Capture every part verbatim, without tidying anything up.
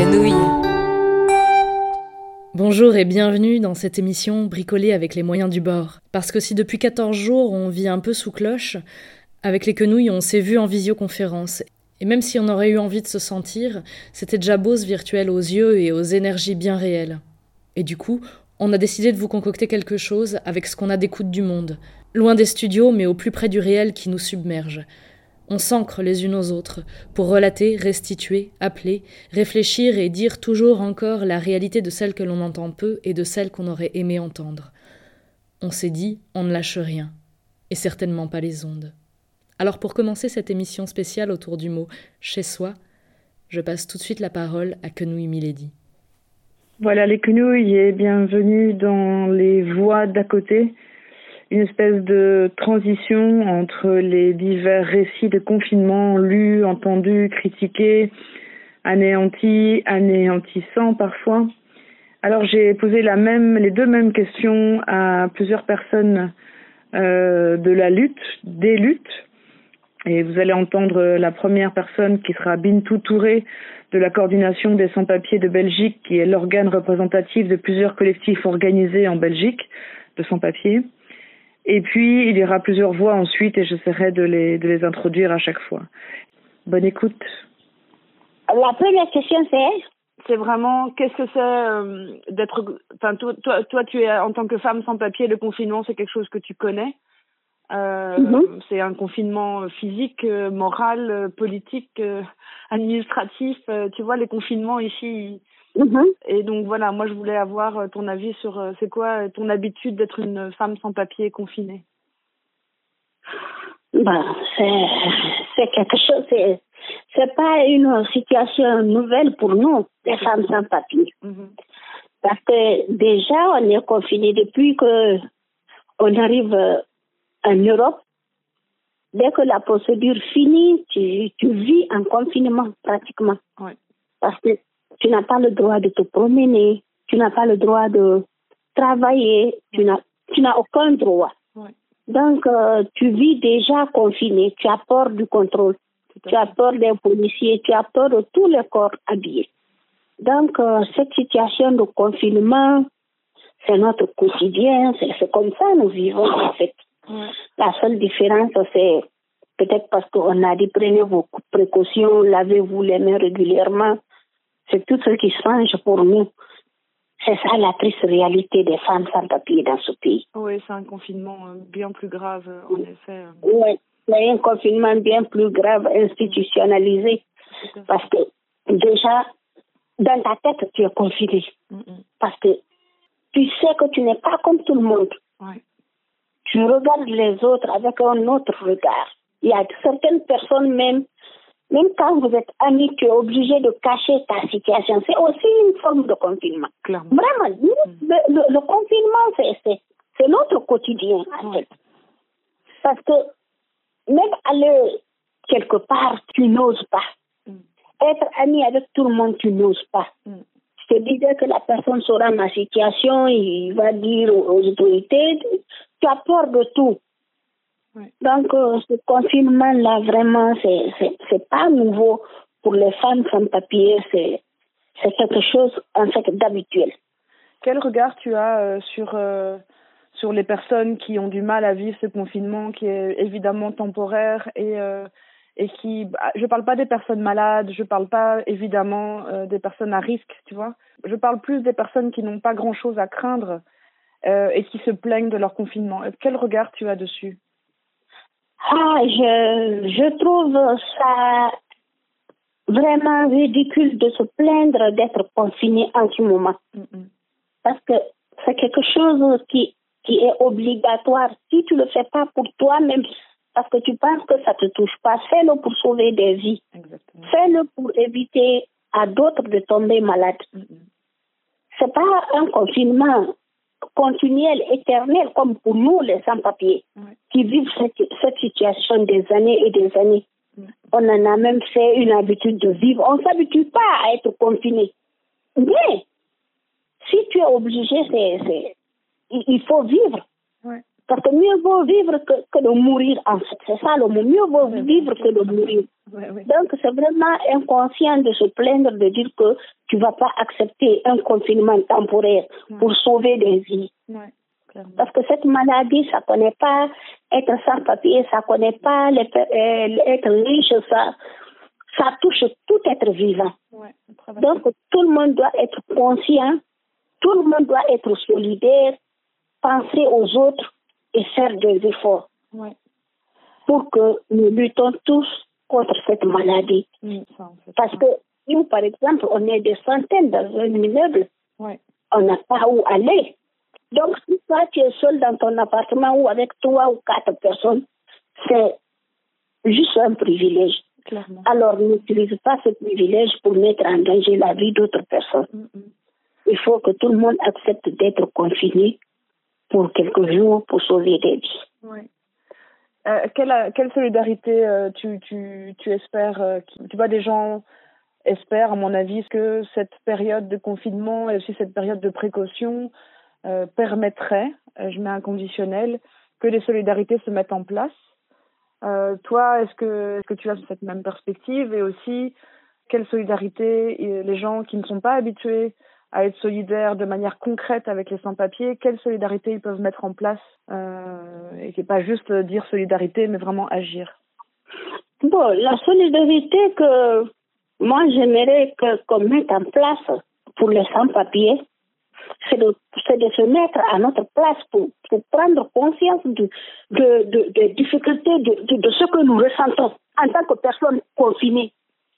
quenouille. Bonjour et bienvenue dans cette émission bricolée avec les moyens du bord. Parce que si depuis quatorze jours on vit un peu sous cloche, avec les quenouilles on s'est vu en visioconférence. Et même si on aurait eu envie de se sentir, c'était déjà beau ce virtuel aux yeux et aux énergies bien réelles. Et du coup, on a décidé de vous concocter quelque chose avec ce qu'on a d'écoute du monde. Loin des studios, mais au plus près du réel qui nous submerge. On s'ancre les unes aux autres, pour relater, restituer, appeler, réfléchir et dire toujours encore la réalité de celle que l'on entend peu et de celle qu'on aurait aimé entendre. On s'est dit, on ne lâche rien, et certainement pas les ondes. Alors pour commencer cette émission spéciale autour du mot « chez soi », je passe tout de suite la parole à Quenouille Milady. Voilà les quenouilles et bienvenue dans les voix d'à côté. Une espèce de transition entre les divers récits de confinement lus, entendus, critiqués, anéantis, anéantissants parfois. Alors j'ai posé la même, les deux mêmes questions à plusieurs personnes euh, de la lutte, des luttes. Et vous allez entendre la première personne qui sera Bintou Touré de la coordination des sans-papiers de Belgique, qui est l'organe représentatif de plusieurs collectifs organisés en Belgique de sans-papiers. Et puis, il y aura plusieurs voix ensuite et j'essaierai de les, de les introduire à chaque fois. Bonne écoute. La première question, c'est C'est vraiment, qu'est-ce que c'est euh, d'être... Enfin, toi, toi, toi, tu es en tant que femme sans papier, le confinement, c'est quelque chose que tu connais. Euh, mm-hmm. C'est un confinement physique, euh, moral, euh, politique, euh, administratif. Euh, tu vois, les confinements ici... Mmh. Et donc voilà, moi je voulais avoir ton avis sur euh, c'est quoi ton habitude d'être une femme sans papier confinée. Ben, c'est, c'est quelque chose, c'est, c'est pas une situation nouvelle pour nous, les mmh. femmes sans papier. Mmh. Parce que déjà on est confinés depuis que on arrive en Europe. Dès que la procédure finit, tu, tu vis en confinement pratiquement. Ouais. Parce que tu n'as pas le droit de te promener, tu n'as pas le droit de travailler, tu n'as, tu n'as aucun droit. Ouais. Donc, euh, tu vis déjà confiné, tu as peur du contrôle, tu as peur des policiers, tu as peur de tous les corps habillés. Donc, euh, cette situation de confinement, c'est notre quotidien, c'est, c'est comme ça nous vivons en fait. Ouais. La seule différence, c'est peut-être parce qu'on a dit prenez vos précautions, lavez-vous les mains régulièrement. C'est tout ce qui change pour nous. C'est ça la triste réalité des femmes sans papier dans ce pays. Oui, c'est un confinement bien plus grave, en effet. Oui, c'est un confinement bien plus grave, institutionnalisé. Parce que déjà, dans ta tête, tu es confiné. Mm-hmm. Parce que tu sais que tu n'es pas comme tout le monde. Ouais. Tu regardes les autres avec un autre regard. Il y a certaines personnes même, Même quand vous êtes amis, tu es obligé de cacher ta situation. C'est aussi une forme de confinement. Clairement. Vraiment, le, le, le confinement, c'est, c'est, c'est notre quotidien, en fait. Parce que même aller quelque part, tu n'oses pas. Mm. Être ami avec tout le monde, tu n'oses pas. Mm. Je te disais que la personne saura ma situation, il va dire aux, aux autorités, tu as peur de tout. Ouais. Donc, euh, ce confinement-là, vraiment, c'est, c'est, c'est pas nouveau pour les femmes sans papier, c'est, c'est quelque chose, en fait, d'habituel. Quel regard tu as euh, sur, euh, sur les personnes qui ont du mal à vivre ce confinement, qui est évidemment temporaire et, euh, et qui... Je parle pas des personnes malades, je parle pas, évidemment, euh, des personnes à risque, tu vois. Je parle plus des personnes qui n'ont pas grand-chose à craindre euh, et qui se plaignent de leur confinement. Quel regard tu as dessus ? Ah, je, je trouve ça vraiment ridicule de se plaindre d'être confiné en ce moment. Mm-hmm. Parce que c'est quelque chose qui, qui est obligatoire. Si tu ne le fais pas pour toi-même, parce que tu penses que ça ne te touche pas, fais-le pour sauver des vies. Exactement. Fais-le pour éviter à d'autres de tomber malades. Mm-hmm. C'est pas un confinement continuel, éternel, comme pour nous, les sans-papiers, ouais. qui vivent cette, cette situation des années et des années. Ouais. On en a même fait une habitude de vivre. On ne s'habitue pas à être confiné. Mais, si tu es obligé, c'est, c'est, il faut vivre. Ouais. Parce que mieux vaut vivre que, que de mourir, en fait. C'est ça le mot. Mieux vaut Ouais, vivre que de mourir. Ouais, ouais. Donc, c'est vraiment inconscient de se plaindre, de dire que tu ne vas pas accepter un confinement temporaire Ouais. pour sauver des vies. Ouais, clairement. Parce que cette maladie, ça ne connaît pas être sans papier, ça ne connaît pas les, euh, être riche, ça, ça touche tout être vivant. Ouais, donc, tout le monde doit être conscient, tout le monde doit être solidaire, penser aux autres et faire des efforts. Ouais. Pour que nous luttons tous contre cette maladie. Mmh, ça, en fait, Parce ouais. que nous, par exemple, on est des centaines dans un immeuble. Ouais. On n'a pas où aller. Donc, si toi, tu es seul dans ton appartement ou avec trois ou quatre personnes, c'est juste un privilège. Clairement. Alors, n'utilise pas ce privilège pour mettre en danger la vie d'autres personnes. Mmh, mmh. Il faut que tout le monde accepte d'être confiné pour quelques jours pour sauver des vies. Ouais. Euh, quelle, quelle solidarité euh, tu, tu, tu espères euh, qui, tu vois, des gens espèrent, à mon avis, que cette période de confinement et aussi cette période de précaution euh, permettrait, euh, je mets un conditionnel, que les solidarités se mettent en place. Euh, toi, est-ce que, est-ce que tu as cette même perspective et aussi quelle solidarité et les gens qui ne sont pas habitués à être solidaires de manière concrète avec les sans-papiers, quelle solidarité ils peuvent mettre en place euh, et qui n'est pas juste dire solidarité, mais vraiment agir. Bon, la solidarité que moi j'aimerais que, qu'on mette en place pour les sans-papiers, c'est de, c'est de se mettre à notre place pour, pour prendre conscience de, de, de, de difficultés, de, de, de ce que nous ressentons en tant que personnes confinées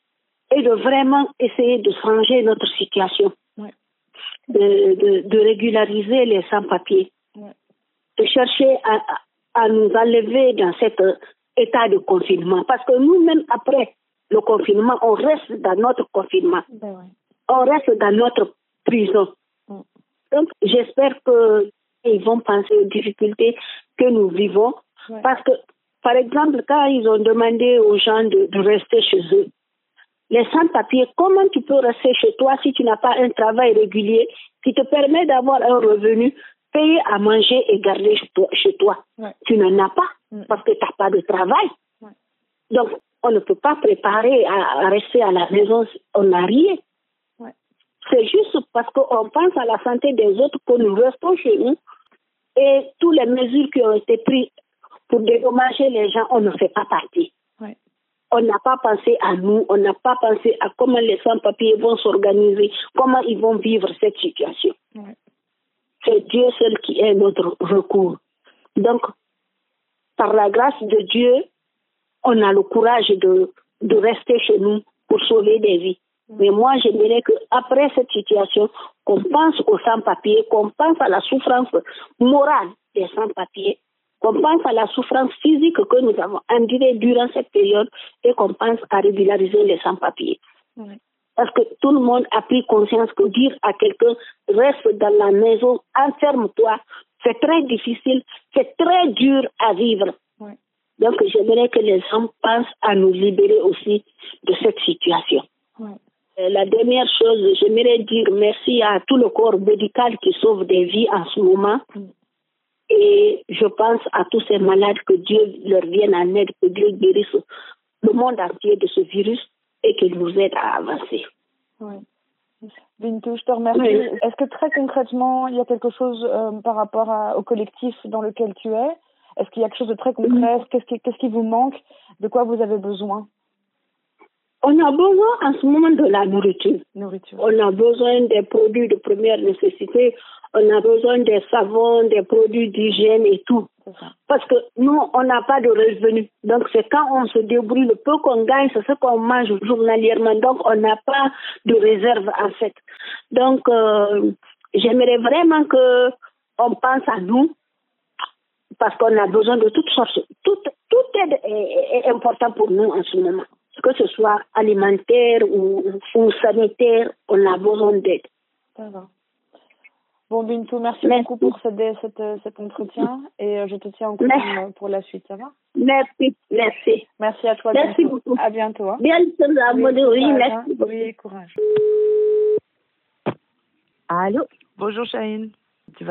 et de vraiment essayer de changer notre situation. Ouais. De, de, de régulariser les sans-papiers, ouais. De chercher à, à nous enlever dans cet état de confinement. Parce que nous-mêmes, après le confinement, on reste dans notre confinement. Ben ouais. On reste dans notre prison. Mm. Donc, j'espère qu'ils vont penser aux difficultés que nous vivons. Ouais. Parce que, par exemple, quand ils ont demandé aux gens de, de rester chez eux, les sans-papiers, comment tu peux rester chez toi si tu n'as pas un travail régulier qui te permet d'avoir un revenu, payer à manger et garder chez toi? Ouais. Tu n'en as pas mmh. parce que tu n'as pas de travail. Ouais. Donc, on ne peut pas préparer à, à rester à la maison, on n'a rien. Ouais. C'est juste parce qu'on pense à la santé des autres que nous restons chez nous et toutes les mesures qui ont été prises pour dédommager les gens, on ne fait pas partie. Ouais. On n'a pas pensé à nous, on n'a pas pensé à comment les sans-papiers vont s'organiser, comment ils vont vivre cette situation. Ouais. C'est Dieu seul qui est notre recours. Donc, par la grâce de Dieu, on a le courage de, de rester chez nous pour sauver des vies. Ouais. Mais moi, j'aimerais qu'après cette situation, qu'on pense aux sans-papiers, qu'on pense à la souffrance morale des sans-papiers, qu'on pense à la souffrance physique que nous avons endurée durant cette période et qu'on pense à régulariser les sans-papiers. Oui. Parce que tout le monde a pris conscience que dire à quelqu'un « reste dans la maison, enferme-toi », c'est très difficile, c'est très dur à vivre. Oui. Donc j'aimerais que les gens pensent à nous libérer aussi de cette situation. Oui. La dernière chose, j'aimerais dire merci à tout le corps médical qui sauve des vies en ce moment. Oui. Et je pense à tous ces malades, que Dieu leur vienne en aide, que Dieu guérisse le monde entier de ce virus et qu'il nous aide à avancer. Oui. Bintou, je te remercie. Oui. Est-ce que très concrètement, il y a quelque chose euh, par rapport à, au collectif dans lequel tu es? Est-ce qu'il y a quelque chose de très concret? Oui. Qu'est-ce qui, qu'est-ce qui vous manque? De quoi vous avez besoin? On a besoin en ce moment de la nourriture. Nourriture. On a besoin des produits de première nécessité. On a besoin des savons, des produits d'hygiène et tout. Parce que nous, on n'a pas de revenus. Donc, c'est quand on se débrouille, le peu qu'on gagne, c'est ce qu'on mange journalièrement. Donc, on n'a pas de réserve, en fait. Donc, euh, j'aimerais vraiment qu'on pense à nous, parce qu'on a besoin de toutes sortes. Tout, tout aide est, est important pour nous en ce moment. Que ce soit alimentaire ou, ou sanitaire, on a besoin d'aide. Ça va. Bon, Bintou, merci, merci beaucoup pour cette, cette, cet entretien et je te tiens au courant pour la suite, ça va? Merci, merci. Merci à toi, merci Bintou. Beaucoup. À bientôt. Hein. Bien, oui, courage, oui, merci hein. beaucoup. Oui, courage. Allô? Bonjour, Chahine. Tu vas bien?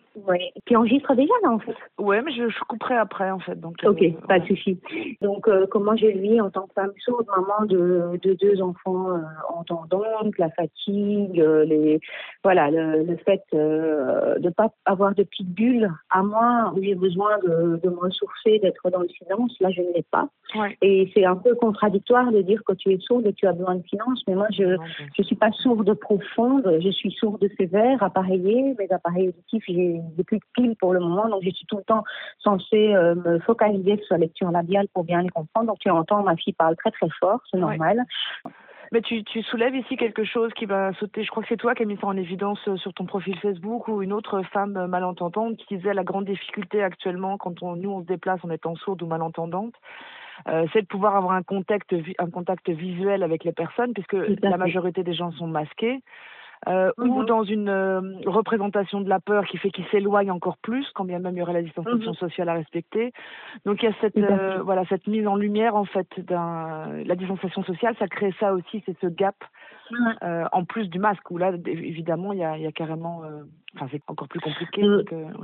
Oui, tu enregistres déjà là en fait. Oui, mais je, je couperai après en fait. Donc, ok, euh, pas ouais. de souci. Donc euh, comment je vis en tant que femme sourde, maman de, de deux enfants euh, entendants, la fatigue, euh, les voilà, le, le fait euh, de pas avoir de petite bulle à moi où j'ai besoin de, de me ressourcer, d'être dans le silence, là je ne l'ai pas. Ouais. Et c'est un peu contradictoire de dire que tu es sourde et que tu as besoin de silence, mais moi je non, je suis pas sourde profonde, je suis sourde sévère, appareillée, mes appareils auditifs, j'ai j'ai plus de piles pour le moment, donc je suis tout le temps censée euh, me focaliser sur la lecture labiale pour bien les comprendre. Donc tu entends, ma fille parle très très fort, c'est normal. Ouais. Mais tu, tu soulèves ici quelque chose qui va sauter. Je crois que c'est toi qui as mis ça en évidence sur ton profil Facebook, ou une autre femme malentendante qui disait la grande difficulté actuellement quand on, nous on se déplace en étant sourde ou malentendante, euh, c'est de pouvoir avoir un contact, un contact visuel avec les personnes, puisque la majorité des gens sont masqués. Euh, mm-hmm. Ou dans une euh, représentation de la peur qui fait qu'ils s'éloignent encore plus, quand bien même il y aurait la distanciation mm-hmm. sociale à respecter. Donc il y a cette euh, voilà cette mise en lumière en fait d'un la distanciation sociale, ça crée ça aussi, c'est ce gap mm-hmm. euh, en plus du masque où là évidemment il y a, il y a carrément, euh, enfin c'est encore plus compliqué. Euh, donc, euh, ouais.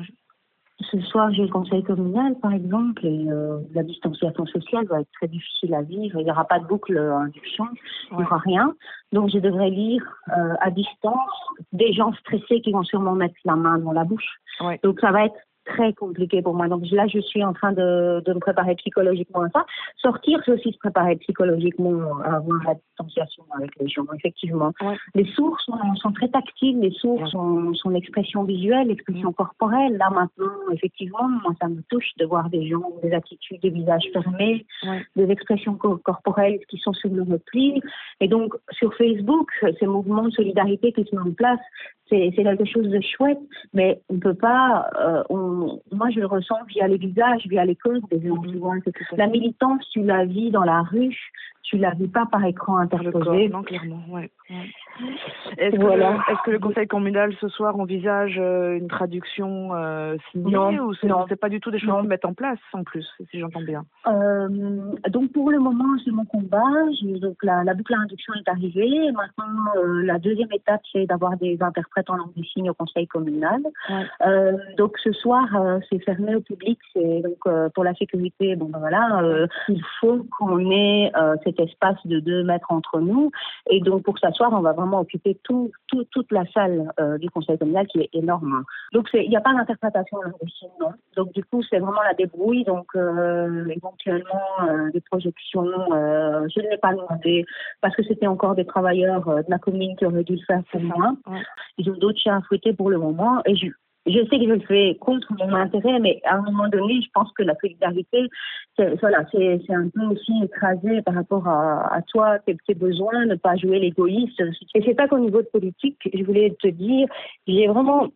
Ce soir, j'ai le conseil communal, par exemple, et euh, la distanciation sociale va être très difficile à vivre. Il n'y aura pas de boucle induction, il n'y aura rien. Donc, je devrais lire euh, à distance des gens stressés qui vont sûrement mettre la main dans la bouche. Ouais. Donc, ça va être très compliqué pour moi. Donc là, je suis en train de, de me préparer psychologiquement à ça. Sortir, c'est aussi se préparer psychologiquement à avoir la distanciation avec les gens, effectivement. Ouais. Les sourds sont, sont très tactiles, les sourds ouais. sont, sont l'expression visuelle, l'expression ouais. corporelle. Là, maintenant, effectivement, moi, ça me touche de voir des gens, des attitudes, des visages fermés, ouais. des expressions co- corporelles qui sont sur le repli. Et donc, sur Facebook, ces mouvements de solidarité qui se mettent en place, c'est, c'est quelque chose de chouette, mais on ne peut pas... Euh, on, moi, je le ressens via les visages, via les corps des gens. Tu vois, la militance, tu la vis dans la rue, tu la vis pas par écran interposé. Non, clairement, ouais. ouais. Est-ce, voilà. que le, est-ce que le conseil communal ce soir envisage euh, une traduction euh, signée non, ou c'est, non. c'est pas du tout des choses qu'ils mettent en place en plus, si j'entends bien? euh, Donc pour le moment, c'est mon combat. J'ai, donc la, la boucle à induction est arrivée. Maintenant, euh, la deuxième étape, c'est d'avoir des interprètes en langue des signes au conseil communal. Ouais. Euh, donc ce soir, euh, c'est fermé au public. C'est donc euh, pour la sécurité. Bon ben voilà, euh, il faut qu'on ait euh, cet espace de deux mètres entre nous. Et donc pour s'asseoir, on va vraiment occuper tout, tout, toute la salle euh, du conseil communal qui est énorme. Donc il n'y a pas d'interprétation en langue des signes, non. Donc du coup, c'est vraiment la débrouille. Donc euh, éventuellement euh, des projections, euh, je ne l'ai pas demandé parce que c'était encore des travailleurs euh, de la commune qui auraient dû le faire pour moi. Ouais. Ils ont d'autres chats à fouetter pour le moment et je Je sais que je le fais contre mon intérêt, mais à un moment donné, je pense que la solidarité, c'est, voilà, c'est, c'est un peu aussi écrasé par rapport à, à toi, tes, tes besoins, ne pas jouer l'égoïste. Et c'est pas qu'au niveau de politique, je voulais te dire, j'ai vraiment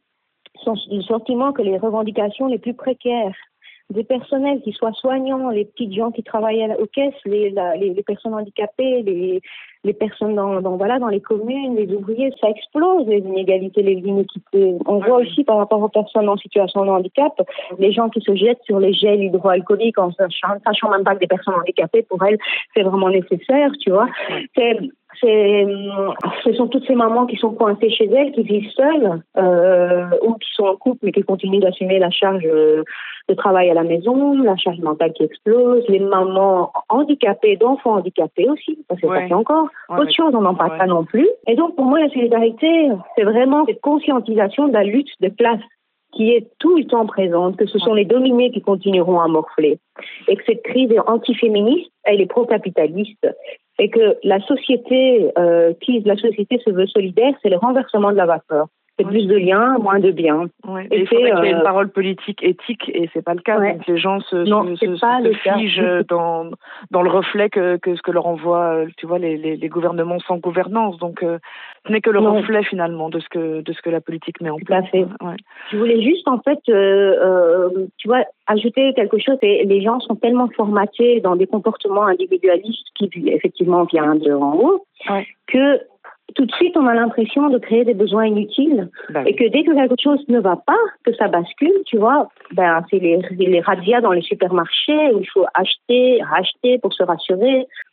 le sentiment que les revendications les plus précaires des personnels, qui soient soignants, les petites gens qui travaillent aux caisses, les, la, les, les personnes handicapées, les, les personnes dans, dans, voilà, dans les communes, les ouvriers, ça explose, les inégalités, les inéquités. On voit aussi par rapport aux personnes en situation de handicap, les gens qui se jettent sur les gels hydroalcooliques en sachant, sachant même pas que des personnes handicapées, pour elles, c'est vraiment nécessaire, tu vois. C'est, c'est, ce sont toutes ces mamans qui sont coincées chez elles, qui vivent seules, euh, ou qui sont en couple, mais qui continuent d'assumer la charge euh, de travail à la maison, la charge mentale qui explose, les mamans handicapées, d'enfants handicapés aussi, parce que ouais. ça fait encore ouais, autre chose, on n'en parle ouais. pas non plus. Et donc, pour moi, la solidarité, c'est vraiment cette conscientisation de la lutte de classe qui est tout le temps présente, que ce sont les dominés qui continueront à morfler, et que cette crise est antiféministe, elle est pro-capitaliste, et que la société, euh, qui la société se veut solidaire, c'est le renversement de la vapeur. C'est plus de liens, moins de biens. Ouais. Et, et il faudrait euh... qu'il y ait une parole politique éthique, et c'est pas le cas. Ouais. Donc les gens se, non, se, se, se figent dans, dans le reflet que, que ce que leur envoient, tu vois, les, les, les gouvernements sans gouvernance. Donc euh, ce n'est que le non. reflet finalement de ce que de ce que la politique met en Tout place. À fait. Ouais. Je voulais juste en fait, euh, euh, tu vois, ajouter quelque chose. Et les gens sont tellement formatés dans des comportements individualistes qui effectivement viennent de en haut, ouais. que tout de suite, on a l'impression de créer des besoins inutiles ben. Et que dès que quelque chose ne va pas, que ça bascule, tu vois, ben, c'est les, les razzias dans les supermarchés où il faut acheter, racheter pour se rassurer.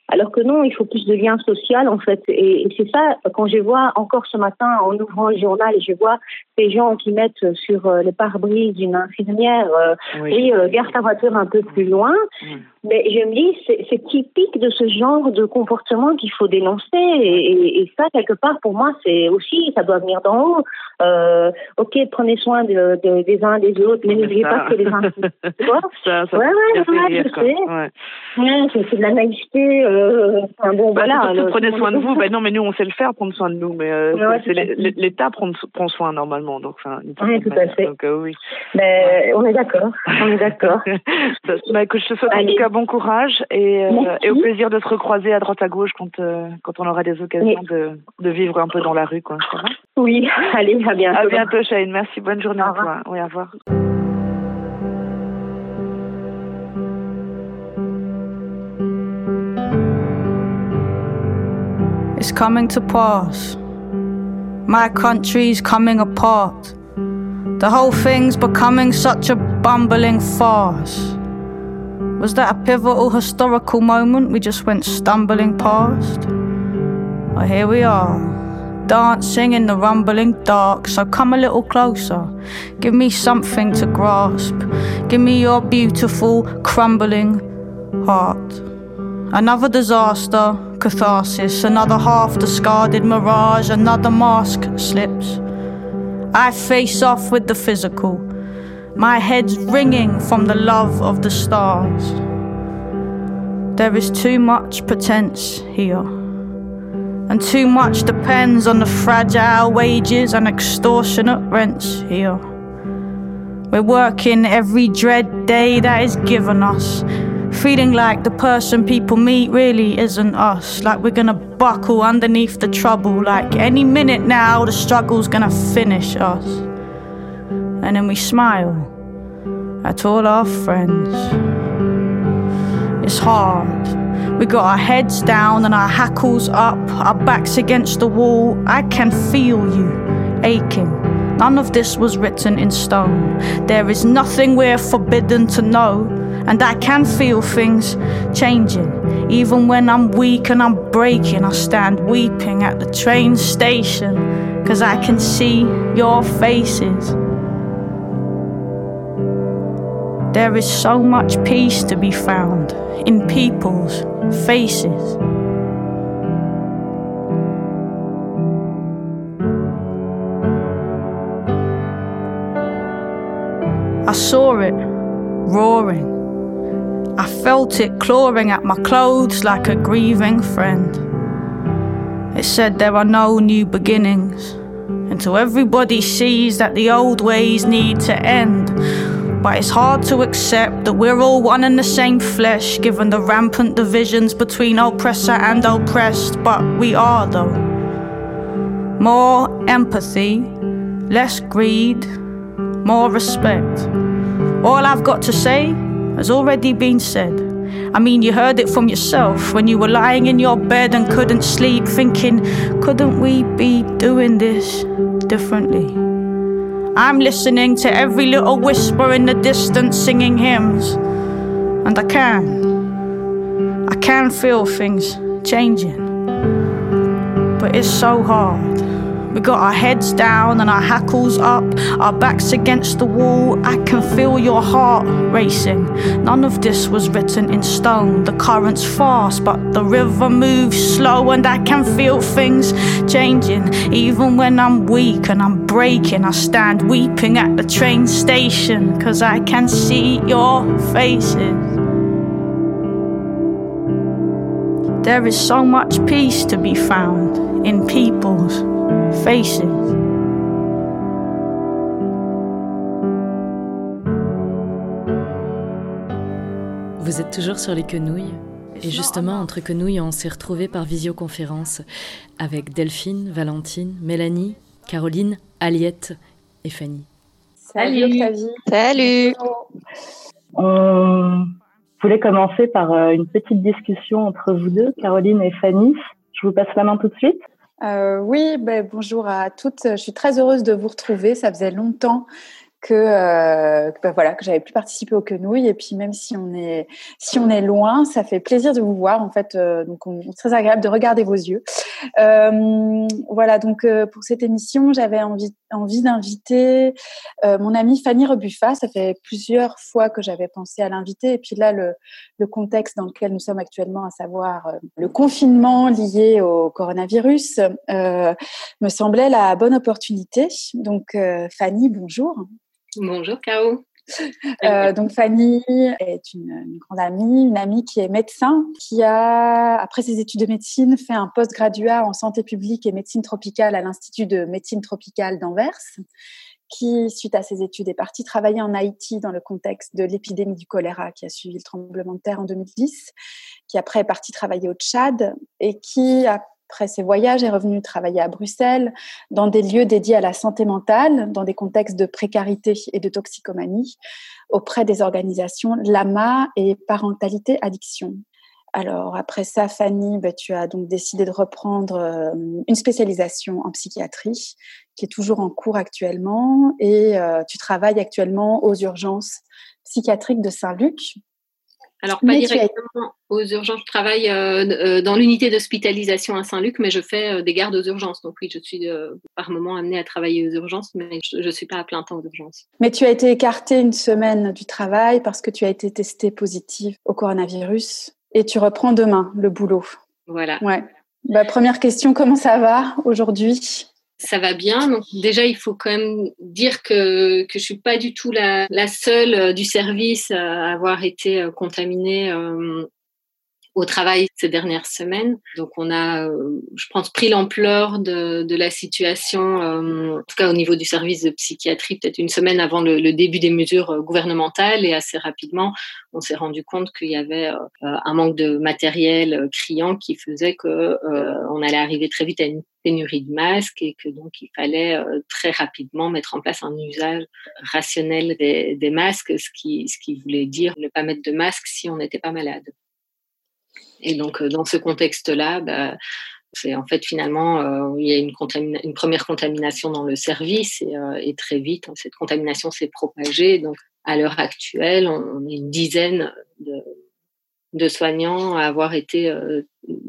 Alors que non, il faut plus de lien social en fait. Et, et c'est ça, quand je vois encore ce matin en ouvrant le journal, je vois ces gens qui mettent sur euh, les pare-brises d'une infirmière euh, oui. et euh, garde ta voiture un peu plus loin. Oui. Mais je me dis, c'est, c'est typique de ce genre de comportement qu'il faut dénoncer. Et, et, et ça, quelque part, pour moi, c'est aussi, ça doit venir d'en haut. Euh, ok, prenez soin de, de, des uns des autres, mais n'oubliez pas que les uns... Tu vois ça, ça ouais, ouais, ouais, rire, je sais. Ouais. Ouais, c'est, c'est de la naïveté. Euh, enfin, bon, bah, voilà. Surtout, prenez soin de vous. Ben non, mais nous, on sait le faire, prendre soin de nous. Mais euh, ouais, c'est, c'est l'État prend, prend soin normalement. Donc, enfin, oui, tout à fait. Donc, euh, oui. Mais on est d'accord. On est d'accord. bah, écoute, je te souhaite Allez. en tout cas bon courage et, euh, et au plaisir de se recroiser à droite à gauche quand, euh, quand on aura des occasions oui. de, de vivre un peu dans la rue, quoi. Ça va ? Oui, allez, à bientôt. À bientôt, Chahine. Merci, bonne journée à toi. Oui, au revoir. It's coming to pass. My country's coming apart. The whole thing's becoming such a bumbling farce. Was that a pivotal historical moment we just went stumbling past? Well, here we are, dancing in the rumbling dark. So come a little closer, give me something to grasp. Give me your beautiful, crumbling heart. Another disaster, catharsis, another half-discarded mirage, another mask slips. I face off with the physical, my head's ringing from the love of the stars. There is too much pretense here, and too much depends on the fragile wages and extortionate rents here. We're working every dread day that is given us, feeling like the person people meet really isn't us, like we're gonna buckle underneath the trouble, like any minute now the struggle's gonna finish us. And then we smile at all our friends. It's hard. We got our heads down and our hackles up, our backs against the wall. I can feel you aching. None of this was written in stone. There is nothing we're forbidden to know. And I can feel things changing. Even when I'm weak and I'm breaking, I stand weeping at the train station, 'cause I can see your faces. There is so much peace to be found in people's faces. I saw it roaring. I felt it clawing at my clothes like a grieving friend. It said there are no new beginnings until everybody sees that the old ways need to end. But it's hard to accept that we're all one and the same flesh, given the rampant divisions between oppressor and oppressed. But we are, though. More empathy, less greed, more respect. All I've got to say has already been said. I mean, you heard it from yourself when you were lying in your bed and couldn't sleep, thinking, couldn't we be doing this differently? I'm listening to every little whisper in the distance singing hymns, and I can. I can feel things changing, but it's so hard. We got our heads down and our hackles up, our backs against the wall. I can feel your heart racing. None of this was written in stone. The current's fast, but the river moves slow, and I can feel things changing. Even when I'm weak and I'm breaking, I stand weeping at the train station, 'cause I can see your faces. There is so much peace to be found in people's faces. Vous êtes toujours sur les quenouilles. Et justement, entre quenouilles, on s'est retrouvés par visioconférence avec Delphine, Valentine, Mélanie, Caroline, Aliette et Fanny. Salut Octavie. Salut. On voulait commencer par une petite discussion entre vous deux, Caroline et Fanny. Je vous passe la main tout de suite. Euh, oui, ben, bonjour à toutes. Je suis très heureuse de vous retrouver. Ça faisait longtemps que, euh, que ben voilà, que j'avais plus participé aux quenouilles. Et puis même si on est si on est loin, ça fait plaisir de vous voir. En fait, euh, donc c'est très agréable de regarder vos yeux. Euh, voilà, donc euh, pour cette émission, j'avais envie envie d'inviter euh, mon amie Fanny Rebuffa. Ça fait plusieurs fois que j'avais pensé à l'inviter. Et puis là, le le contexte dans lequel nous sommes actuellement, à savoir euh, le confinement lié au coronavirus, euh, me semblait la bonne opportunité. Donc euh, Fanny, bonjour. Bonjour Caro. Euh, donc Fanny est une, une grande amie, une amie qui est médecin, qui a, après ses études de médecine, fait un post-graduat en santé publique et médecine tropicale à l'Institut de médecine tropicale d'Anvers, qui, suite à ses études, est partie travailler en Haïti dans le contexte de l'épidémie du choléra qui a suivi le tremblement de terre en deux mille dix, qui après est partie travailler au Tchad et qui a Après ses voyages, est revenue travailler à Bruxelles dans des lieux dédiés à la santé mentale, dans des contextes de précarité et de toxicomanie, auprès des organisations L A M A et Parentalité Addiction. Alors, après ça, Fanny, bah, tu as donc décidé de reprendre euh, une spécialisation en psychiatrie qui est toujours en cours actuellement et euh, tu travailles actuellement aux urgences psychiatriques de Saint-Luc. Alors, pas mais directement as... aux urgences. Je travaille euh, dans l'unité d'hospitalisation à Saint-Luc, mais je fais euh, des gardes aux urgences. Donc oui, je suis euh, par moment amenée à travailler aux urgences, mais je ne suis pas à plein temps aux urgences. Mais tu as été écartée une semaine du travail parce que tu as été testée positive au coronavirus et tu reprends demain le boulot. Voilà. Ouais. Bah, première question, comment ça va aujourd'hui ? Ça va bien. Donc déjà, il faut quand même dire que que je suis pas du tout la la seule du service à avoir été contaminée euh, au travail ces dernières semaines. Donc on a, euh, je pense, pris l'ampleur de de la situation, euh, en tout cas au niveau du service de psychiatrie, peut-être une semaine avant le, le début des mesures gouvernementales, et assez rapidement, on s'est rendu compte qu'il y avait euh, un manque de matériel criant qui faisait que euh, on allait arriver très vite à une pénurie de masques et que donc il fallait euh, très rapidement mettre en place un usage rationnel des, des masques, ce qui, ce qui voulait dire ne pas mettre de masque si on n'était pas malade. Et donc euh, dans ce contexte-là, bah, c'est en fait finalement euh, il y a une, contamina- une première contamination dans le service et, euh, et très vite cette contamination s'est propagée. Donc à l'heure actuelle, on, on est une dizaine de, de soignants à avoir été euh,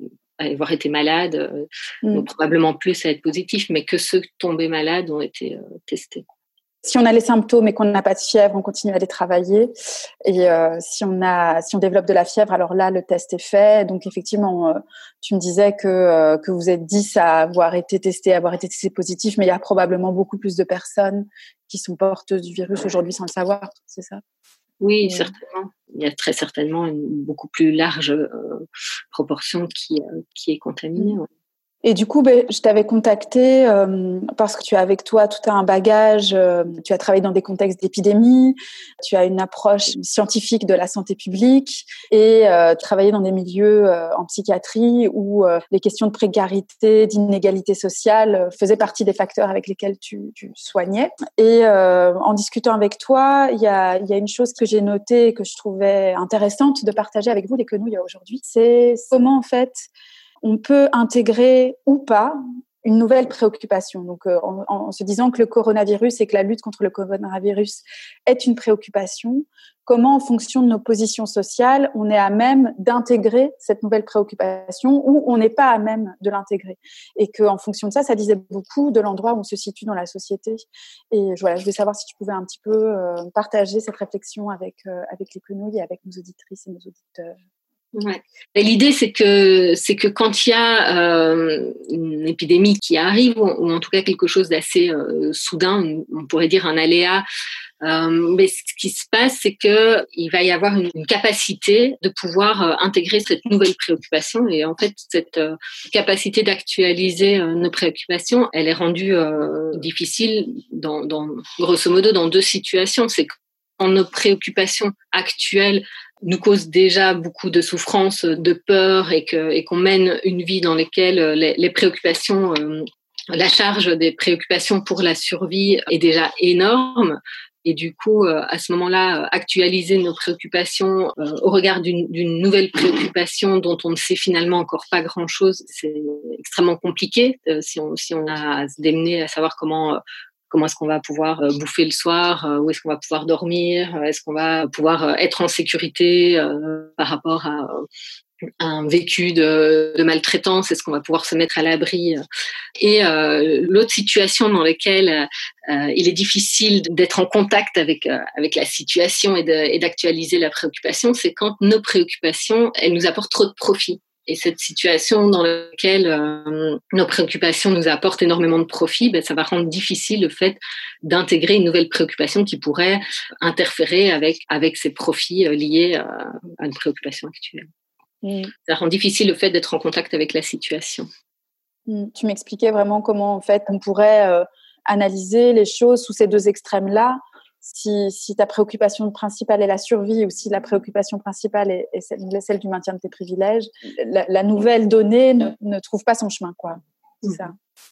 à avoir été malades, euh, mmh. donc probablement plus à être positifs, mais que ceux tombés malades ont été euh, testés. Si on a les symptômes et qu'on n'a pas de fièvre, on continue à les travailler. Et euh, si on a, si on développe de la fièvre, alors là, le test est fait. Donc effectivement, euh, tu me disais que euh, que vous êtes dix à avoir été testés, à avoir été testés positifs, mais il y a probablement beaucoup plus de personnes qui sont porteuses du virus aujourd'hui sans le savoir. C'est ça ? Oui, et... certainement. Il y a très certainement une beaucoup plus large euh, proportion qui euh, qui est contaminée. Mmh. Ouais. Et du coup, ben, je t'avais contacté euh, parce que tu as avec toi tout un bagage, euh, tu as travaillé dans des contextes d'épidémie, tu as une approche scientifique de la santé publique et euh, travaillé dans des milieux euh, en psychiatrie où euh, les questions de précarité, d'inégalité sociale euh, faisaient partie des facteurs avec lesquels tu, tu soignais. Et euh, en discutant avec toi, il y a, il y a une chose que j'ai notée et que je trouvais intéressante de partager avec vous, les quenouilles aujourd'hui, c'est comment en fait on peut intégrer ou pas une nouvelle préoccupation. Donc, euh, en, en se disant que le coronavirus et que la lutte contre le coronavirus est une préoccupation, comment, en fonction de nos positions sociales, on est à même d'intégrer cette nouvelle préoccupation ou on n'est pas à même de l'intégrer. Et qu'en fonction de ça, ça disait beaucoup de l'endroit où on se situe dans la société. Et voilà, je voulais savoir si tu pouvais un petit peu euh, partager cette réflexion avec, euh, avec les quenouilles et avec nos auditrices et nos auditeurs. Ouais. Et l'idée, c'est que c'est que quand il y a euh, une épidémie qui arrive, ou, ou en tout cas quelque chose d'assez euh, soudain, on pourrait dire un aléa, euh, mais ce qui se passe, c'est que il va y avoir une, une capacité de pouvoir euh, intégrer cette nouvelle préoccupation. Et en fait, cette euh, capacité d'actualiser euh, nos préoccupations, elle est rendue euh, difficile dans, dans grosso modo dans deux situations. C'est quand nos préoccupations actuelles nous cause déjà beaucoup de souffrance, de peur et que et qu'on mène une vie dans laquelle les, les préoccupations, euh, la charge des préoccupations pour la survie est déjà énorme. Et du coup, euh, à ce moment-là, actualiser nos préoccupations euh, au regard d'une, d'une nouvelle préoccupation dont on ne sait finalement encore pas grand-chose, c'est extrêmement compliqué euh, si on si on a à se démener à savoir comment euh, comment est-ce qu'on va pouvoir euh, bouffer le soir, euh, où est-ce qu'on va pouvoir dormir, euh, est-ce qu'on va pouvoir euh, être en sécurité euh, par rapport à euh, un vécu de, de maltraitance, est-ce qu'on va pouvoir se mettre à l'abri. Et euh, l'autre situation dans laquelle euh, il est difficile d'être en contact avec, euh, avec la situation et, de, et d'actualiser la préoccupation, c'est quand nos préoccupations, elles nous apportent trop de profit. Et cette situation dans laquelle euh, nos préoccupations nous apportent énormément de profit, ben, ça va rendre difficile le fait d'intégrer une nouvelle préoccupation qui pourrait interférer avec, avec ces profits euh, liés euh, à une préoccupation actuelle. Mmh. Ça rend difficile le fait d'être en contact avec la situation. Mmh. Tu m'expliquais vraiment comment en fait, on pourrait euh, analyser les choses sous ces deux extrêmes-là. Si, si ta préoccupation principale est la survie ou si la préoccupation principale est, est celle, celle du maintien de tes privilèges, la, la nouvelle donnée ne, ne trouve pas son chemin, quoi. C'est ça.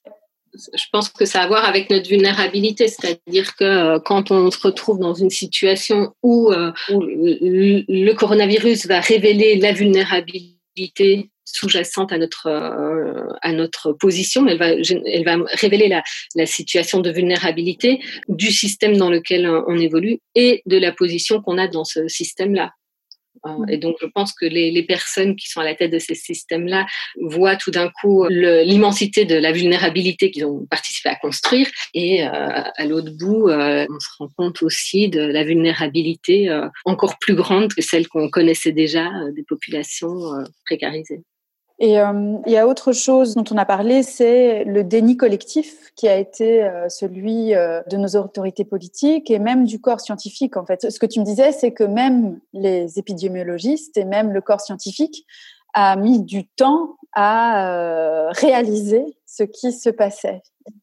Je pense que ça a à voir avec notre vulnérabilité, c'est-à-dire que euh, quand on se retrouve dans une situation où, euh, où le, le coronavirus va révéler la vulnérabilité sous-jacente à notre euh, à notre position, mais elle va elle va révéler la la situation de vulnérabilité du système dans lequel on évolue et de la position qu'on a dans ce système-là. Euh, et donc, je pense que les, les personnes qui sont à la tête de ces systèmes-là voient tout d'un coup le, l'immensité de la vulnérabilité qu'ils ont participé à construire. Et euh, à l'autre bout, euh, on se rend compte aussi de la vulnérabilité euh, encore plus grande que celle qu'on connaissait déjà euh, des populations euh, précarisées. Et euh, il y a autre chose dont on a parlé, c'est le déni collectif qui a été euh, celui euh, de nos autorités politiques et même du corps scientifique. En fait, ce que tu me disais, c'est que même les épidémiologistes et même le corps scientifique a mis du temps à euh, réaliser ce qui se passait.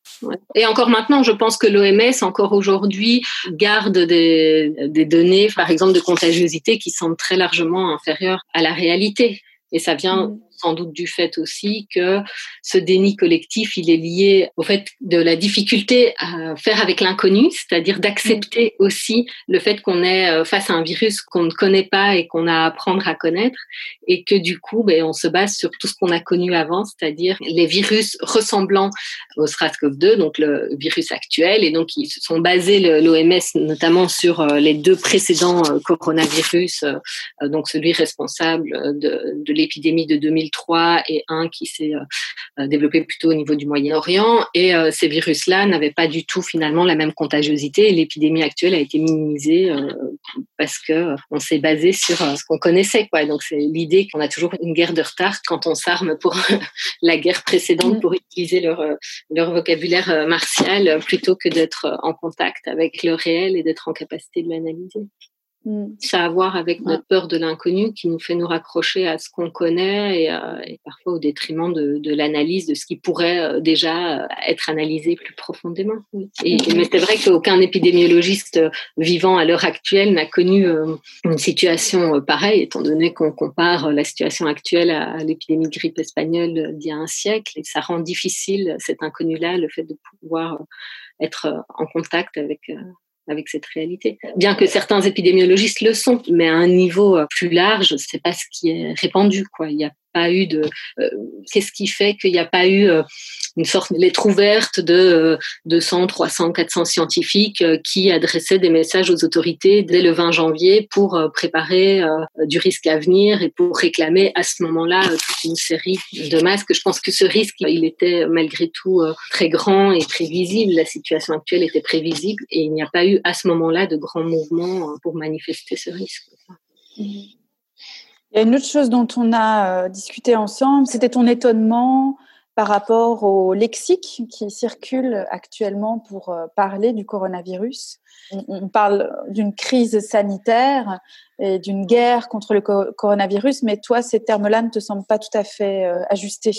Et encore maintenant, je pense que l'O M S, encore aujourd'hui, garde des, des données, par exemple, de contagiosité qui semblent très largement inférieures à la réalité. Et ça vient mmh. sans doute du fait aussi que ce déni collectif, il est lié au fait de la difficulté à faire avec l'inconnu, c'est-à-dire d'accepter mmh. aussi le fait qu'on est face à un virus qu'on ne connaît pas et qu'on a à apprendre à connaître, et que du coup, ben, on se base sur tout ce qu'on a connu avant, c'est-à-dire les virus ressemblant au SARS-CoV deux, donc le virus actuel, et donc ils se sont basés, le, l'O M S, notamment sur les deux précédents coronavirus, donc celui responsable de, de l'épidémie de deux mille trois et un qui s'est euh, développé plutôt au niveau du Moyen-Orient. Et euh, ces virus-là n'avaient pas du tout finalement la même contagiosité. Et l'épidémie actuelle a été minimisée euh, parce que euh, on s'est basé sur euh, ce qu'on connaissait, quoi. Donc c'est l'idée qu'on a toujours une guerre de retard quand on s'arme pour la guerre précédente, pour utiliser leur leur vocabulaire martial plutôt que d'être en contact avec le réel et d'être en capacité de l'analyser. Mm. Ça a à voir avec ouais. notre peur de l'inconnu qui nous fait nous raccrocher à ce qu'on connaît et, euh, et parfois au détriment de, de l'analyse de ce qui pourrait euh, déjà être analysé plus profondément. Et, mm. Mais c'est vrai qu'aucun épidémiologiste vivant à l'heure actuelle n'a connu euh, une situation pareille, étant donné qu'on compare la situation actuelle à, à l'épidémie de grippe espagnole d'il y a un siècle. Et ça rend difficile cet inconnu-là, le fait de pouvoir être en contact avec... Euh, avec cette réalité. Bien que certains épidémiologistes le sont, mais à un niveau plus large, c'est pas ce qui est répandu, quoi. Il y a pas eu de... Euh, qu'est-ce qui fait qu'il n'y a pas eu euh, une sorte de lettre ouverte de euh, deux cents, trois cents, quatre cents scientifiques euh, qui adressaient des messages aux autorités dès le vingt janvier pour euh, préparer euh, du risque à venir et pour réclamer à ce moment-là euh, toute une série de masques. Je pense que ce risque, il était malgré tout euh, très grand et prévisible. La situation actuelle était prévisible et il n'y a pas eu à ce moment-là de grands mouvements euh, pour manifester ce risque. Mmh. Il y a une autre chose dont on a euh, discuté ensemble, c'était ton étonnement par rapport au lexique qui circule actuellement pour euh, parler du coronavirus. On, on parle d'une crise sanitaire et d'une guerre contre le co- coronavirus, mais toi, ces termes-là ne te semblent pas tout à fait euh, ajustés.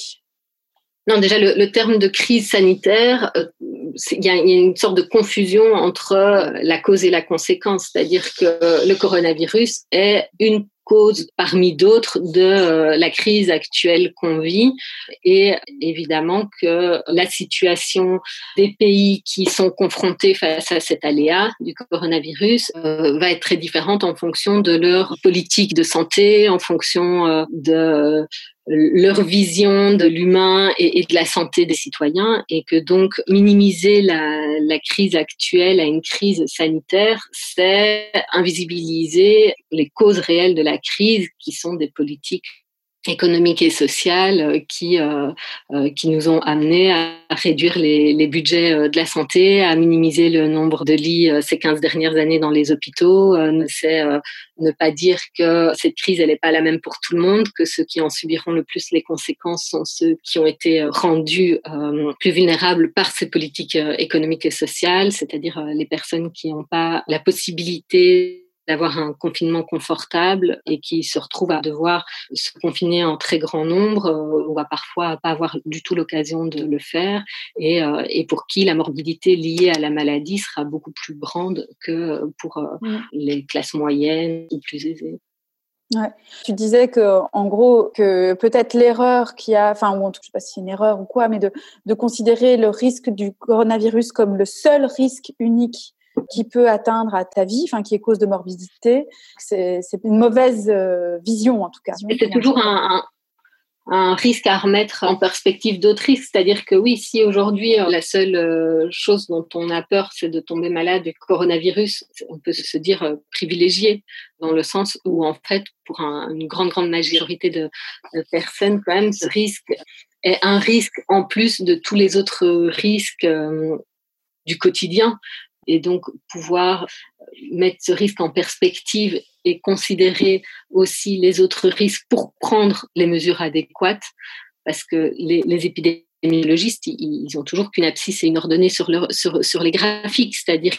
Non, déjà, le, le terme de crise sanitaire, euh, il y a, y a une sorte de confusion entre la cause et la conséquence, c'est-à-dire que le coronavirus est une cause parmi d'autres de euh, la crise actuelle qu'on vit, et évidemment que la situation des pays qui sont confrontés face à cet aléa du coronavirus euh, va être très différente en fonction de leur politique de santé, en fonction euh, de leur vision de l'humain et, et de la santé des citoyens, et que donc minimiser la, la crise actuelle à une crise sanitaire, c'est invisibiliser les causes réelles de la crise, qui sont des politiques économiques et sociales qui euh, euh, qui nous ont amenés à réduire les, les budgets de la santé, à minimiser le nombre de lits euh, ces quinze dernières années dans les hôpitaux. Euh, c'est euh, ne pas dire que cette crise elle n'est pas la même pour tout le monde, que ceux qui en subiront le plus les conséquences sont ceux qui ont été rendus euh, plus vulnérables par ces politiques euh, économiques et sociales, c'est-à-dire euh, les personnes qui n'ont pas la possibilité d'avoir un confinement confortable et qui se retrouvent à devoir se confiner en très grand nombre euh, ou à parfois pas avoir du tout l'occasion de le faire, et, euh, et pour qui la morbidité liée à la maladie sera beaucoup plus grande que pour euh, mmh. les classes moyennes ou plus aisées. Ouais. Tu disais que, en gros, que peut-être l'erreur qu'il y a, enfin, ou en tout cas, je sais pas si c'est une erreur ou quoi, mais de, de considérer le risque du coronavirus comme le seul risque unique qui peut atteindre à ta vie, enfin qui est cause de morbidité, c'est, c'est une mauvaise euh, vision en tout cas. C'est toujours un, un, un risque à remettre en perspective d'autres risques, c'est-à-dire que oui, si aujourd'hui la seule euh, chose dont on a peur c'est de tomber malade du coronavirus, on peut se dire euh, privilégié, dans le sens où en fait pour un, une grande grande majorité de, de personnes quand même ce risque est un risque en plus de tous les autres risques euh, du quotidien. Et donc, pouvoir mettre ce risque en perspective et considérer aussi les autres risques pour prendre les mesures adéquates, parce que les, les épidémiologistes, ils, ils ont toujours qu'une abscisse et une ordonnée sur, leur, sur, sur les graphiques, c'est-à-dire...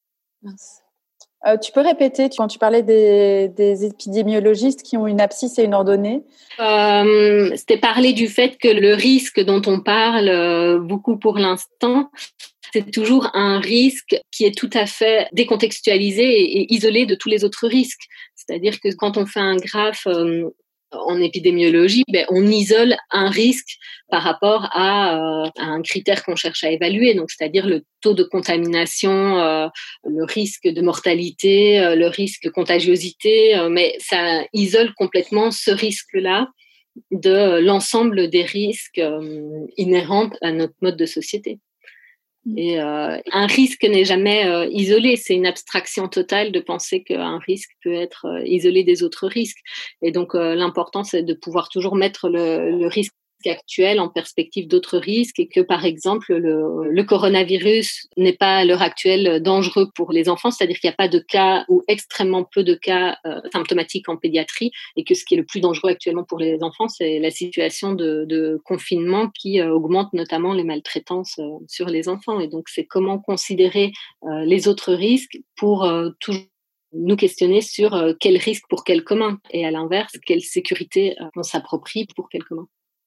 Euh, tu peux répéter quand tu parlais des, des épidémiologistes qui ont une abscisse et une ordonnée? euh, C'était parler du fait que le risque dont on parle euh, beaucoup pour l'instant, c'est toujours un risque qui est tout à fait décontextualisé et, et isolé de tous les autres risques. C'est-à-dire que quand on fait un graphe euh, en épidémiologie, ben, on isole un risque par rapport à, euh, à un critère qu'on cherche à évaluer, donc c'est-à-dire le taux de contamination, euh, le risque de mortalité, euh, le risque de contagiosité, euh, mais ça isole complètement ce risque-là de l'ensemble des risques euh, inhérents à notre mode de société. Et euh, un risque n'est jamais euh, isolé, c'est une abstraction totale de penser qu'un risque peut être euh, isolé des autres risques. Et donc euh, l'important c'est de pouvoir toujours mettre le, le risque actuel en perspective d'autres risques, et que par exemple le, le coronavirus n'est pas à l'heure actuelle dangereux pour les enfants, c'est-à-dire qu'il n'y a pas de cas ou extrêmement peu de cas euh, symptomatiques en pédiatrie, et que ce qui est le plus dangereux actuellement pour les enfants c'est la situation de, de confinement qui euh, augmente notamment les maltraitances euh, sur les enfants. Et donc c'est comment considérer euh, les autres risques pour euh, toujours nous questionner sur euh, quel risque pour quel commun, et à l'inverse quelle sécurité euh, on s'approprie pour quel commun.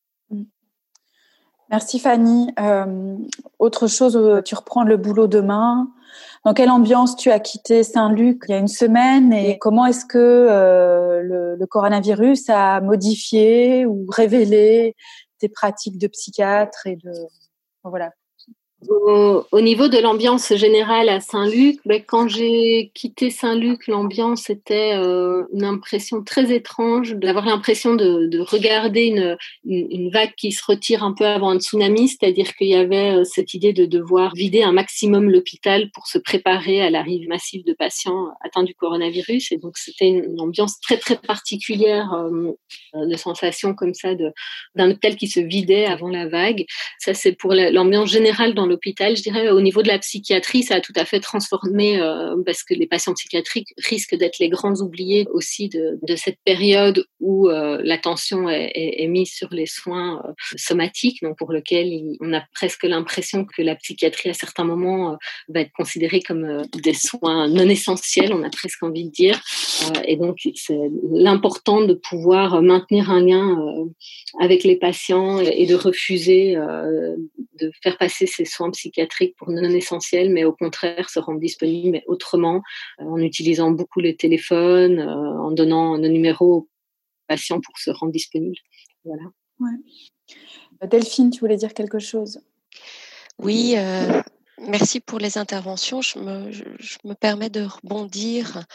Merci Fanny. Euh, autre chose, tu reprends le boulot demain. Dans quelle ambiance tu as quitté Saint-Luc il y a une semaine, et comment est-ce que euh, le, le coronavirus a modifié ou révélé tes pratiques de psychiatre et de voilà. Au, au niveau de l'ambiance générale à Saint-Luc, ben, quand j'ai quitté Saint-Luc, l'ambiance était euh, une impression très étrange, d'avoir l'impression de, de regarder une, une, une vague qui se retire un peu avant un tsunami, c'est-à-dire qu'il y avait euh, cette idée de devoir vider un maximum l'hôpital pour se préparer à l'arrivée massive de patients atteints du coronavirus. Et donc c'était une, une ambiance très très particulière, euh, de sensations comme ça de, d'un hôpital qui se vidait avant la vague. Ça c'est pour la, l'ambiance générale dans le l'hôpital. Je dirais au niveau de la psychiatrie, ça a tout à fait transformé euh, parce que les patients psychiatriques risquent d'être les grands oubliés aussi de, de cette période où euh, l'attention est, est, est mise sur les soins euh, somatiques, donc pour lequel il, on a presque l'impression que la psychiatrie à certains moments euh, va être considérée comme euh, des soins non essentiels, on a presque envie de dire. Euh, et donc c'est l'important de pouvoir maintenir un lien euh, avec les patients et, et de refuser euh, de faire passer ces soins psychiatriques pour non essentiels, mais au contraire se rendre disponibles mais autrement, euh, en utilisant beaucoup les téléphones, euh, en donnant nos numéros aux patients pour se rendre disponibles. Voilà. Ouais. Delphine, tu voulais dire quelque chose? Oui, euh, merci pour les interventions. Je me, je, je me permets de rebondir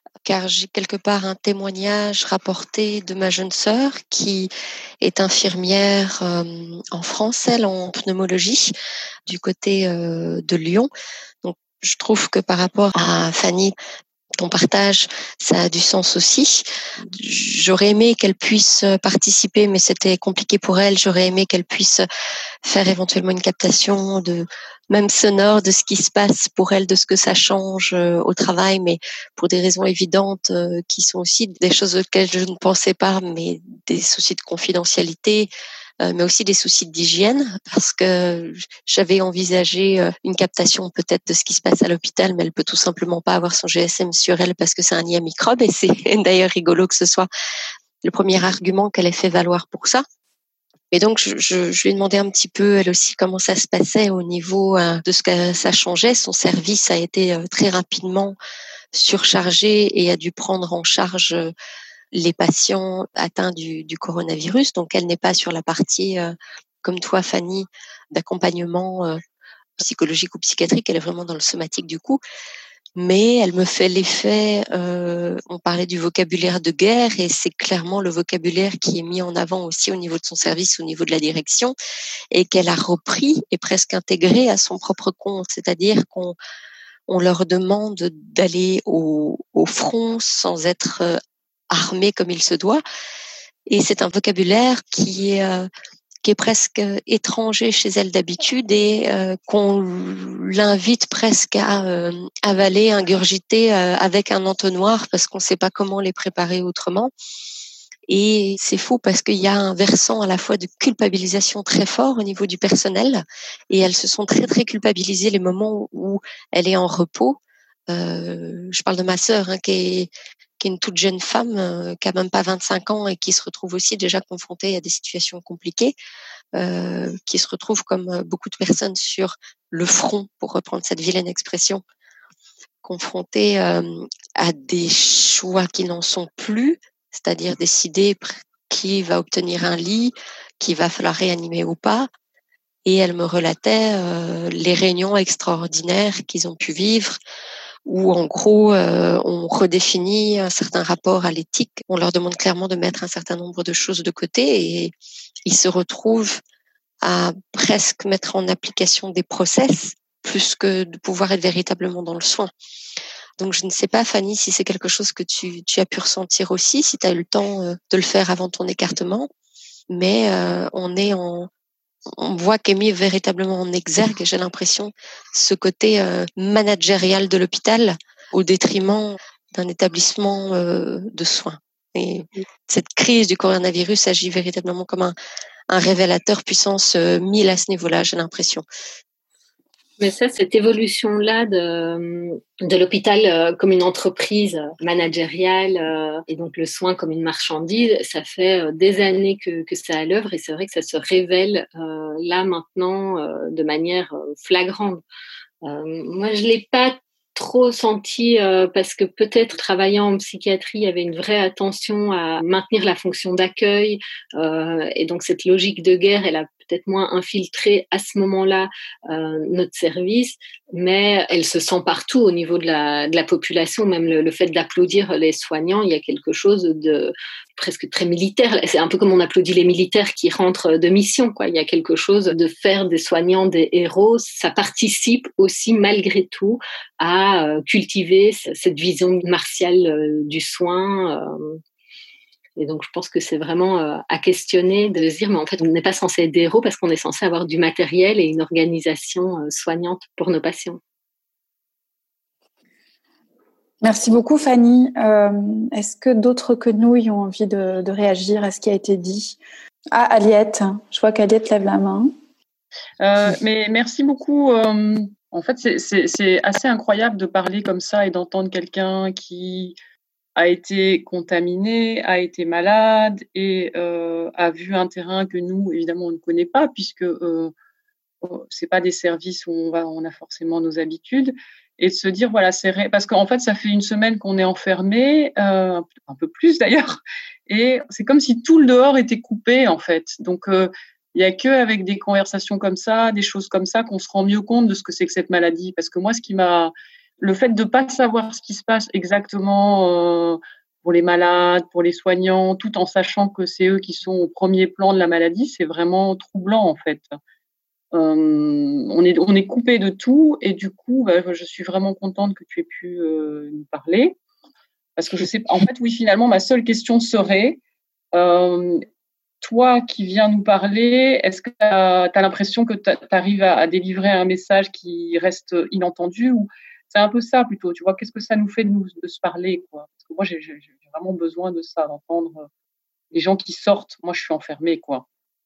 car j'ai quelque part un témoignage rapporté de ma jeune sœur qui est infirmière euh, en France, elle, en pneumologie, du côté euh, de Lyon. Donc, je trouve que par rapport à Fanny, ton partage, ça a du sens aussi. J'aurais aimé qu'elle puisse participer, mais c'était compliqué pour elle. J'aurais aimé qu'elle puisse faire éventuellement une captation de même sonore de ce qui se passe pour elle, de ce que ça change au travail, mais pour des raisons évidentes qui sont aussi des choses auxquelles je ne pensais pas, mais des soucis de confidentialité, mais aussi des soucis d'hygiène, parce que j'avais envisagé une captation peut-être de ce qui se passe à l'hôpital, mais elle peut tout simplement pas avoir son G S M sur elle parce que c'est un nid à microbes, et c'est d'ailleurs rigolo que ce soit le premier argument qu'elle ait fait valoir pour ça. Et donc, je, je, je lui ai demandé un petit peu, elle aussi, comment ça se passait au niveau euh, de ce que ça changeait. Son service a été euh, très rapidement surchargé et a dû prendre en charge euh, les patients atteints du, du coronavirus. Donc, elle n'est pas sur la partie, euh, comme toi, Fanny, d'accompagnement euh, psychologique ou psychiatrique. Elle est vraiment dans le somatique du coup. Mais elle me fait l'effet, euh, on parlait du vocabulaire de guerre, et c'est clairement le vocabulaire qui est mis en avant aussi au niveau de son service, au niveau de la direction, et qu'elle a repris et presque intégré à son propre compte. C'est-à-dire qu'on on leur demande d'aller au, au front sans être euh, armé comme il se doit. Et c'est un vocabulaire qui est, euh, qui est presque étranger chez elle d'habitude, et euh, qu'on l'invite presque à euh, avaler, ingurgiter euh, avec un entonnoir parce qu'on ne sait pas comment les préparer autrement. Et c'est fou parce qu'il y a un versant à la fois de culpabilisation très fort au niveau du personnel, et elles se sont très très culpabilisées les moments où elle est en repos. Euh, je parle de ma sœur hein, qui est qui est une toute jeune femme, euh, qui a même pas vingt-cinq ans et qui se retrouve aussi déjà confrontée à des situations compliquées, euh, qui se retrouve comme beaucoup de personnes sur le front, pour reprendre cette vilaine expression, confrontée euh, à des choix qui n'en sont plus, c'est-à-dire décider qui va obtenir un lit, qui va falloir réanimer ou pas. Et elle me relatait euh, les réunions extraordinaires qu'ils ont pu vivre, où en gros euh, on redéfinit un certain rapport à l'éthique, on leur demande clairement de mettre un certain nombre de choses de côté, et ils se retrouvent à presque mettre en application des process plus que de pouvoir être véritablement dans le soin. Donc je ne sais pas, Fanny, si c'est quelque chose que tu, tu as pu ressentir aussi, si tu as eu le temps euh, de le faire avant ton écartement, mais euh, on est en on voit qu'est mis véritablement en exergue, j'ai l'impression, ce côté euh, managérial de l'hôpital au détriment d'un établissement euh, de soins. Et cette crise du coronavirus agit véritablement comme un, un révélateur puissance euh, mille à ce niveau-là, j'ai l'impression. Mais ça, cette évolution-là de, de l'hôpital euh, comme une entreprise managériale euh, et donc le soin comme une marchandise, ça fait euh, des années que, que c'est à l'œuvre, et c'est vrai que ça se révèle euh, là maintenant euh, de manière euh, flagrante. Euh, moi, je l'ai pas trop senti euh, parce que peut-être travaillant en psychiatrie, il y avait une vraie attention à maintenir la fonction d'accueil euh, et donc cette logique de guerre, elle a peut-être moins infiltré à ce moment-là euh, notre service, mais elle se sent partout au niveau de la, de la population, même le, le fait d'applaudir les soignants, il y a quelque chose de presque très militaire. C'est un peu comme on applaudit les militaires qui rentrent de mission, quoi. Il y a quelque chose de faire des soignants des héros, ça participe aussi malgré tout à euh, cultiver cette vision martiale euh, du soin. Euh, Et donc, je pense que c'est vraiment euh, à questionner, de se dire, mais en fait, on n'est pas censé être des héros parce qu'on est censé avoir du matériel et une organisation euh, soignante pour nos patients. Merci beaucoup, Fanny. Euh, est-ce que d'autres que nous y ont envie de, de réagir à ce qui a été dit? Ah, Aliette, je vois qu'Aliette lève la main. Euh, mais merci beaucoup. Euh, en fait, c'est, c'est, c'est assez incroyable de parler comme ça et d'entendre quelqu'un qui a été contaminé, a été malade et euh, a vu un terrain que nous, évidemment, on ne connaît pas puisque euh, c'est pas des services où on va, on a forcément nos habitudes. Et de se dire, voilà, c'est ré... parce qu'en fait, ça fait une semaine qu'on est enfermé, euh, un peu plus d'ailleurs, et c'est comme si tout le dehors était coupé, en fait. Donc, euh, il y a que avec des conversations comme ça, des choses comme ça, qu'on se rend mieux compte de ce que c'est que cette maladie. Parce que moi, ce qui m'a le fait de pas savoir ce qui se passe exactement euh, pour les malades, pour les soignants, tout en sachant que c'est eux qui sont au premier plan de la maladie, c'est vraiment troublant en fait. Euh, on est on est coupé de tout et du coup, bah, je suis vraiment contente que tu aies pu euh, nous parler parce que je sais, en fait, oui, finalement, ma seule question serait, euh, toi qui viens nous parler, est-ce que tu as l'impression que tu arrives à, à délivrer un message qui reste inentendu ou c'est un peu ça plutôt, tu vois, qu'est-ce que ça nous fait de, nous, de se parler, quoi? Parce que moi, j'ai, j'ai vraiment besoin de ça, d'entendre les gens qui sortent. Moi, je suis enfermée, quoi.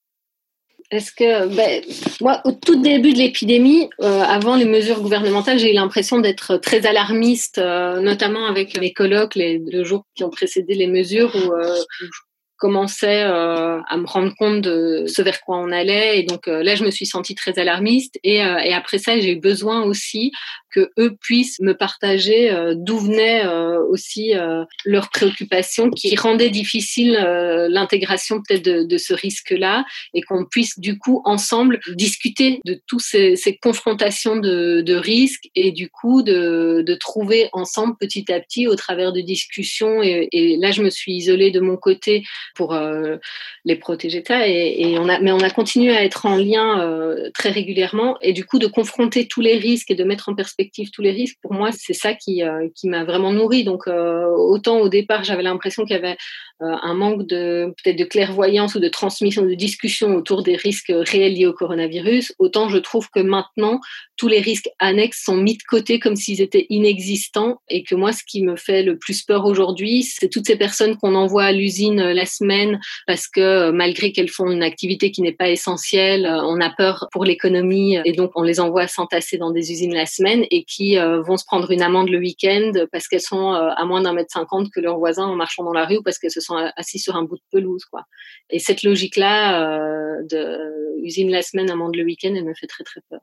Est-ce que, ben, moi, au tout début de l'épidémie, euh, avant les mesures gouvernementales, j'ai eu l'impression d'être très alarmiste, euh, notamment avec mes colloques les deux jours qui ont précédé les mesures où, euh, où je commençais euh, à me rendre compte de ce vers quoi on allait. Et donc euh, là, je me suis sentie très alarmiste. Et, euh, et après ça, j'ai eu besoin aussi que eux puissent me partager euh, d'où venaient euh, aussi euh, leurs préoccupations qui rendaient difficile euh, l'intégration peut-être de, de ce risque-là et qu'on puisse du coup ensemble discuter de toutes ces, ces confrontations de, de risques et du coup de, de trouver ensemble petit à petit au travers de discussions. Et, et là, je me suis isolée de mon côté pour euh, les protéger ça et, et on a, mais on a continué à être en lien euh, très régulièrement et du coup de confronter tous les risques et de mettre en perspective tous les risques, pour moi, c'est ça qui, euh, qui m'a vraiment nourrie. Donc, euh, autant au départ, j'avais l'impression qu'il y avait euh, un manque de, peut-être de clairvoyance ou de transmission, de discussion autour des risques réels liés au coronavirus, autant je trouve que maintenant, tous les risques annexes sont mis de côté comme s'ils étaient inexistants et que moi, ce qui me fait le plus peur aujourd'hui, c'est toutes ces personnes qu'on envoie à l'usine la semaine parce que malgré qu'elles font une activité qui n'est pas essentielle, on a peur pour l'économie et donc on les envoie s'entasser dans des usines la semaine et qui euh, vont se prendre une amende le week-end parce qu'elles sont euh, à moins d'un mètre cinquante que leurs voisins en marchant dans la rue ou parce qu'elles se sont assises sur un bout de pelouse, quoi. Et cette logique-là euh, de usine la semaine, amende le week-end, elle me fait très très peur.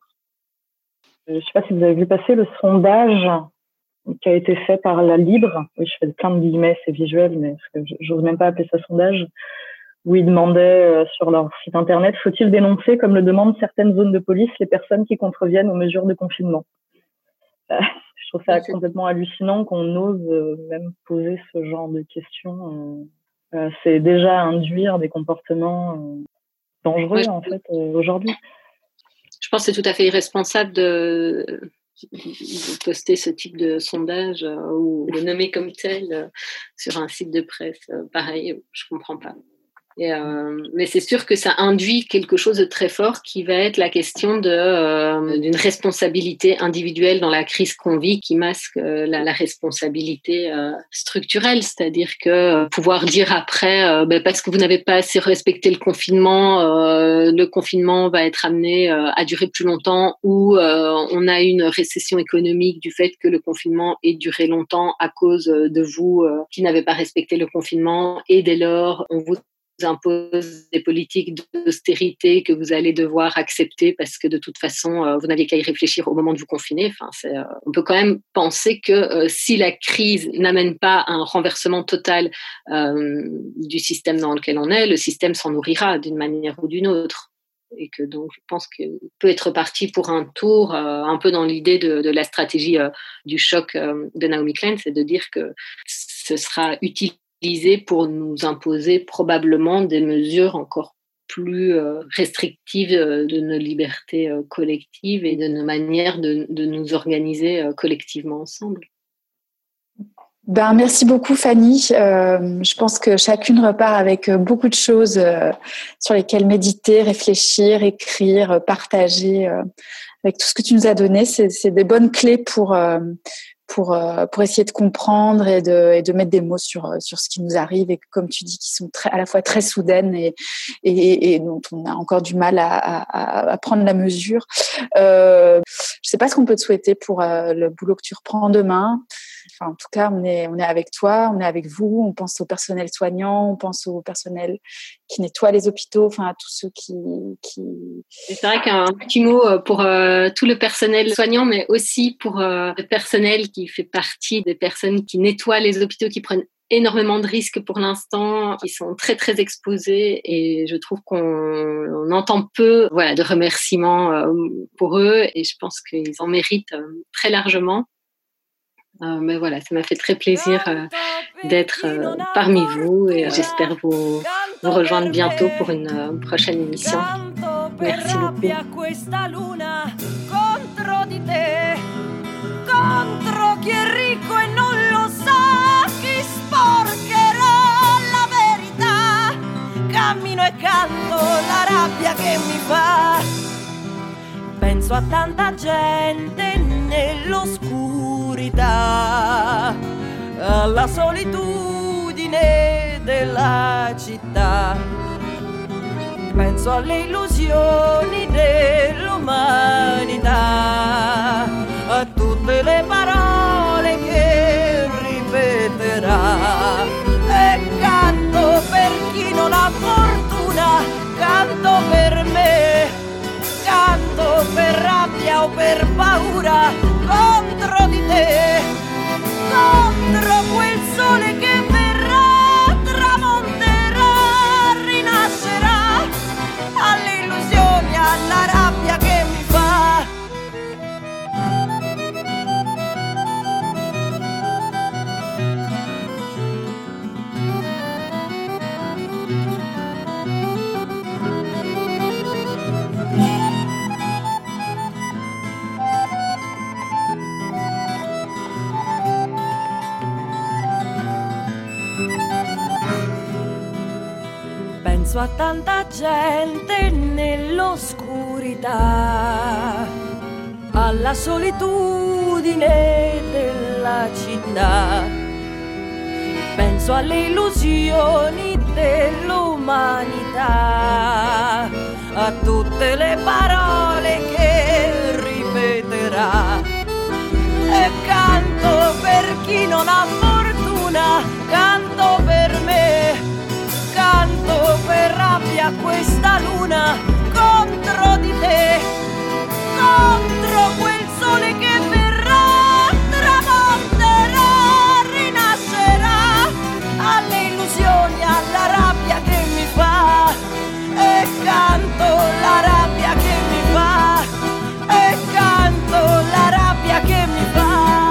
Je ne sais pas si vous avez vu passer le sondage qui a été fait par la Libre. Oui, je fais plein de guillemets, c'est visuel, mais j'ose même pas appeler ça sondage. Où ils demandaient euh, sur leur site internet, faut-il dénoncer, comme le demandent certaines zones de police, les personnes qui contreviennent aux mesures de confinement? Euh, je trouve ça okay. complètement hallucinant qu'on ose euh, même poser ce genre de questions. Euh, euh, c'est déjà induire des comportements euh, dangereux, ouais, en fait, euh, aujourd'hui. Je pense que c'est tout à fait irresponsable de, de poster ce type de sondage euh, ou de nommer comme tel euh, sur un site de presse. Euh, pareil, je comprends pas. Et euh, mais c'est sûr que ça induit quelque chose de très fort qui va être la question de, euh, d'une responsabilité individuelle dans la crise qu'on vit qui masque euh, la, la responsabilité euh, structurelle, c'est-à-dire que euh, pouvoir dire après euh, ben parce que vous n'avez pas assez respecté le confinement, euh, le confinement va être amené euh, à durer plus longtemps ou euh, on a une récession économique du fait que le confinement ait duré longtemps à cause de vous euh, qui n'avez pas respecté le confinement et dès lors on vous impose des politiques d'austérité que vous allez devoir accepter parce que de toute façon, euh, vous n'aviez qu'à y réfléchir au moment de vous confiner. Enfin, c'est, euh, on peut quand même penser que euh, si la crise n'amène pas un renversement total euh, du système dans lequel on est, le système s'en nourrira d'une manière ou d'une autre. Et que donc, je pense qu'il peut être parti pour un tour, euh, un peu dans l'idée de, de la stratégie euh, du choc euh, de Naomi Klein, c'est de dire que ce sera utile pour nous imposer probablement des mesures encore plus euh, restrictives euh, de nos libertés euh, collectives et de nos manières de, de nous organiser euh, collectivement ensemble. Ben, merci beaucoup Fanny. Euh, je pense que chacune repart avec beaucoup de choses euh, sur lesquelles méditer, réfléchir, écrire, partager. Euh, avec tout ce que tu nous as donné, c'est, c'est des bonnes clés pour... Euh, pour euh, pour essayer de comprendre et de et de mettre des mots sur sur ce qui nous arrive et comme tu dis qui sont très à la fois très soudaines et et, et dont on a encore du mal à à, à prendre la mesure. Euh, je sais pas ce qu'on peut te souhaiter pour euh, le boulot que tu reprends demain. Enfin, en tout cas, on est on est avec toi, on est avec vous. On pense au personnel soignant, on pense au personnel qui nettoie les hôpitaux, enfin à tous ceux qui qui. C'est vrai qu'un petit mot pour euh, tout le personnel soignant, mais aussi pour euh, le personnel qui fait partie des personnes qui nettoient les hôpitaux, qui prennent énormément de risques pour l'instant, qui sont très très exposés et je trouve qu'on on entend peu voilà de remerciements euh, pour eux et je pense qu'ils en méritent euh, très largement. Euh, mais voilà, ça m'a fait très plaisir euh, d'être euh, parmi vous et euh, j'espère vous, vous rejoindre bientôt pour une euh, prochaine émission. Merci beaucoup. Contro chi è ricco e non lo sa, chi sporcherà la verità. Cammino e canto la rabbia che mi fa. Penso a tanta gente nell'oscurità, alla solitudine della città. Penso alle illusioni dell'umanità, a tutte le parole che ripeterà. E canto per chi non ha fortuna, canto per me, canto per rabbia o per paura, contro di te, contro quel sole che verrà, tramonterà, rinascerà, alle illusioni, alla rabbia che mi fa. Penso a tanta gente nell'oscurità, alla solitudine della città. Penso alle illusioni dell'umanità, a tutte le parole che ripeterà. E canto per chi non ha fortuna, canto per me, canto per rabbia questa luna, contro di te, contro quel sole che verrà, tramonterà, rinascerà, alle illusioni, alla rabbia che mi fa. E canto la rabbia che mi fa, e canto la rabbia che mi fa.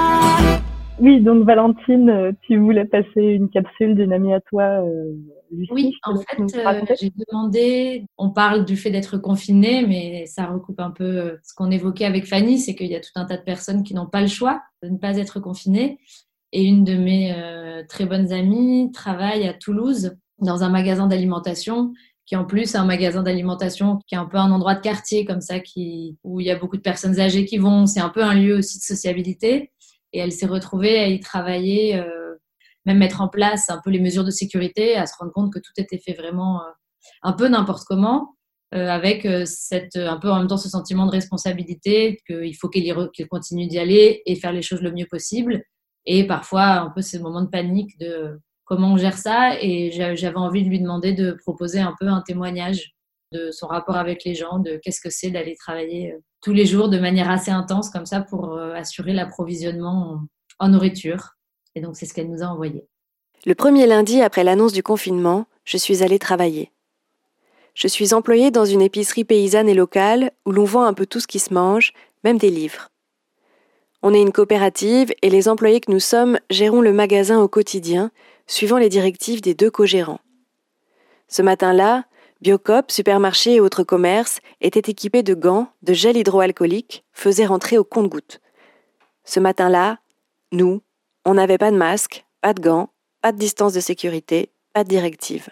Oui, donc Valentine, tu voulais passer une capsule d'une amie à toi, euh, Lucie. Oui, en fait, euh, j'ai demandé, on parle du fait d'être confiné, mais ça recoupe un peu ce qu'on évoquait avec Fanny, c'est qu'il y a tout un tas de personnes qui n'ont pas le choix de ne pas être confinées. Et une de mes euh, très bonnes amies travaille à Toulouse dans un magasin d'alimentation, qui en plus est un magasin d'alimentation qui est un peu un endroit de quartier comme ça, qui, où il y a beaucoup de personnes âgées qui vont. C'est un peu un lieu aussi de sociabilité. Et elle s'est retrouvée à y travailler, euh, même mettre en place un peu les mesures de sécurité, à se rendre compte que tout était fait vraiment euh, un peu n'importe comment, euh, avec euh, cette, un peu en même temps ce sentiment de responsabilité, qu'il faut qu'elle, y re, qu'elle continue d'y aller et faire les choses le mieux possible. Et parfois, un peu ces moments de panique de comment on gère ça. Et j'avais envie de lui demander de proposer un peu un témoignage de son rapport avec les gens, de qu'est-ce que c'est d'aller travailler tous les jours de manière assez intense comme ça pour assurer l'approvisionnement en, en nourriture. Et donc, c'est ce qu'elle nous a envoyé. Le premier lundi après l'annonce du confinement, je suis allée travailler. Je suis employée dans une épicerie paysanne et locale où l'on vend un peu tout ce qui se mange, même des livres. On est une coopérative et les employés que nous sommes gérons le magasin au quotidien, suivant les directives des deux co-gérants. Ce matin-là, Biocoop, supermarchés et autres commerces étaient équipés de gants, de gel hydroalcoolique, faisaient rentrer au compte-gouttes. Ce matin-là, nous, on n'avait pas de masque, pas de gants, pas de distance de sécurité, pas de directive.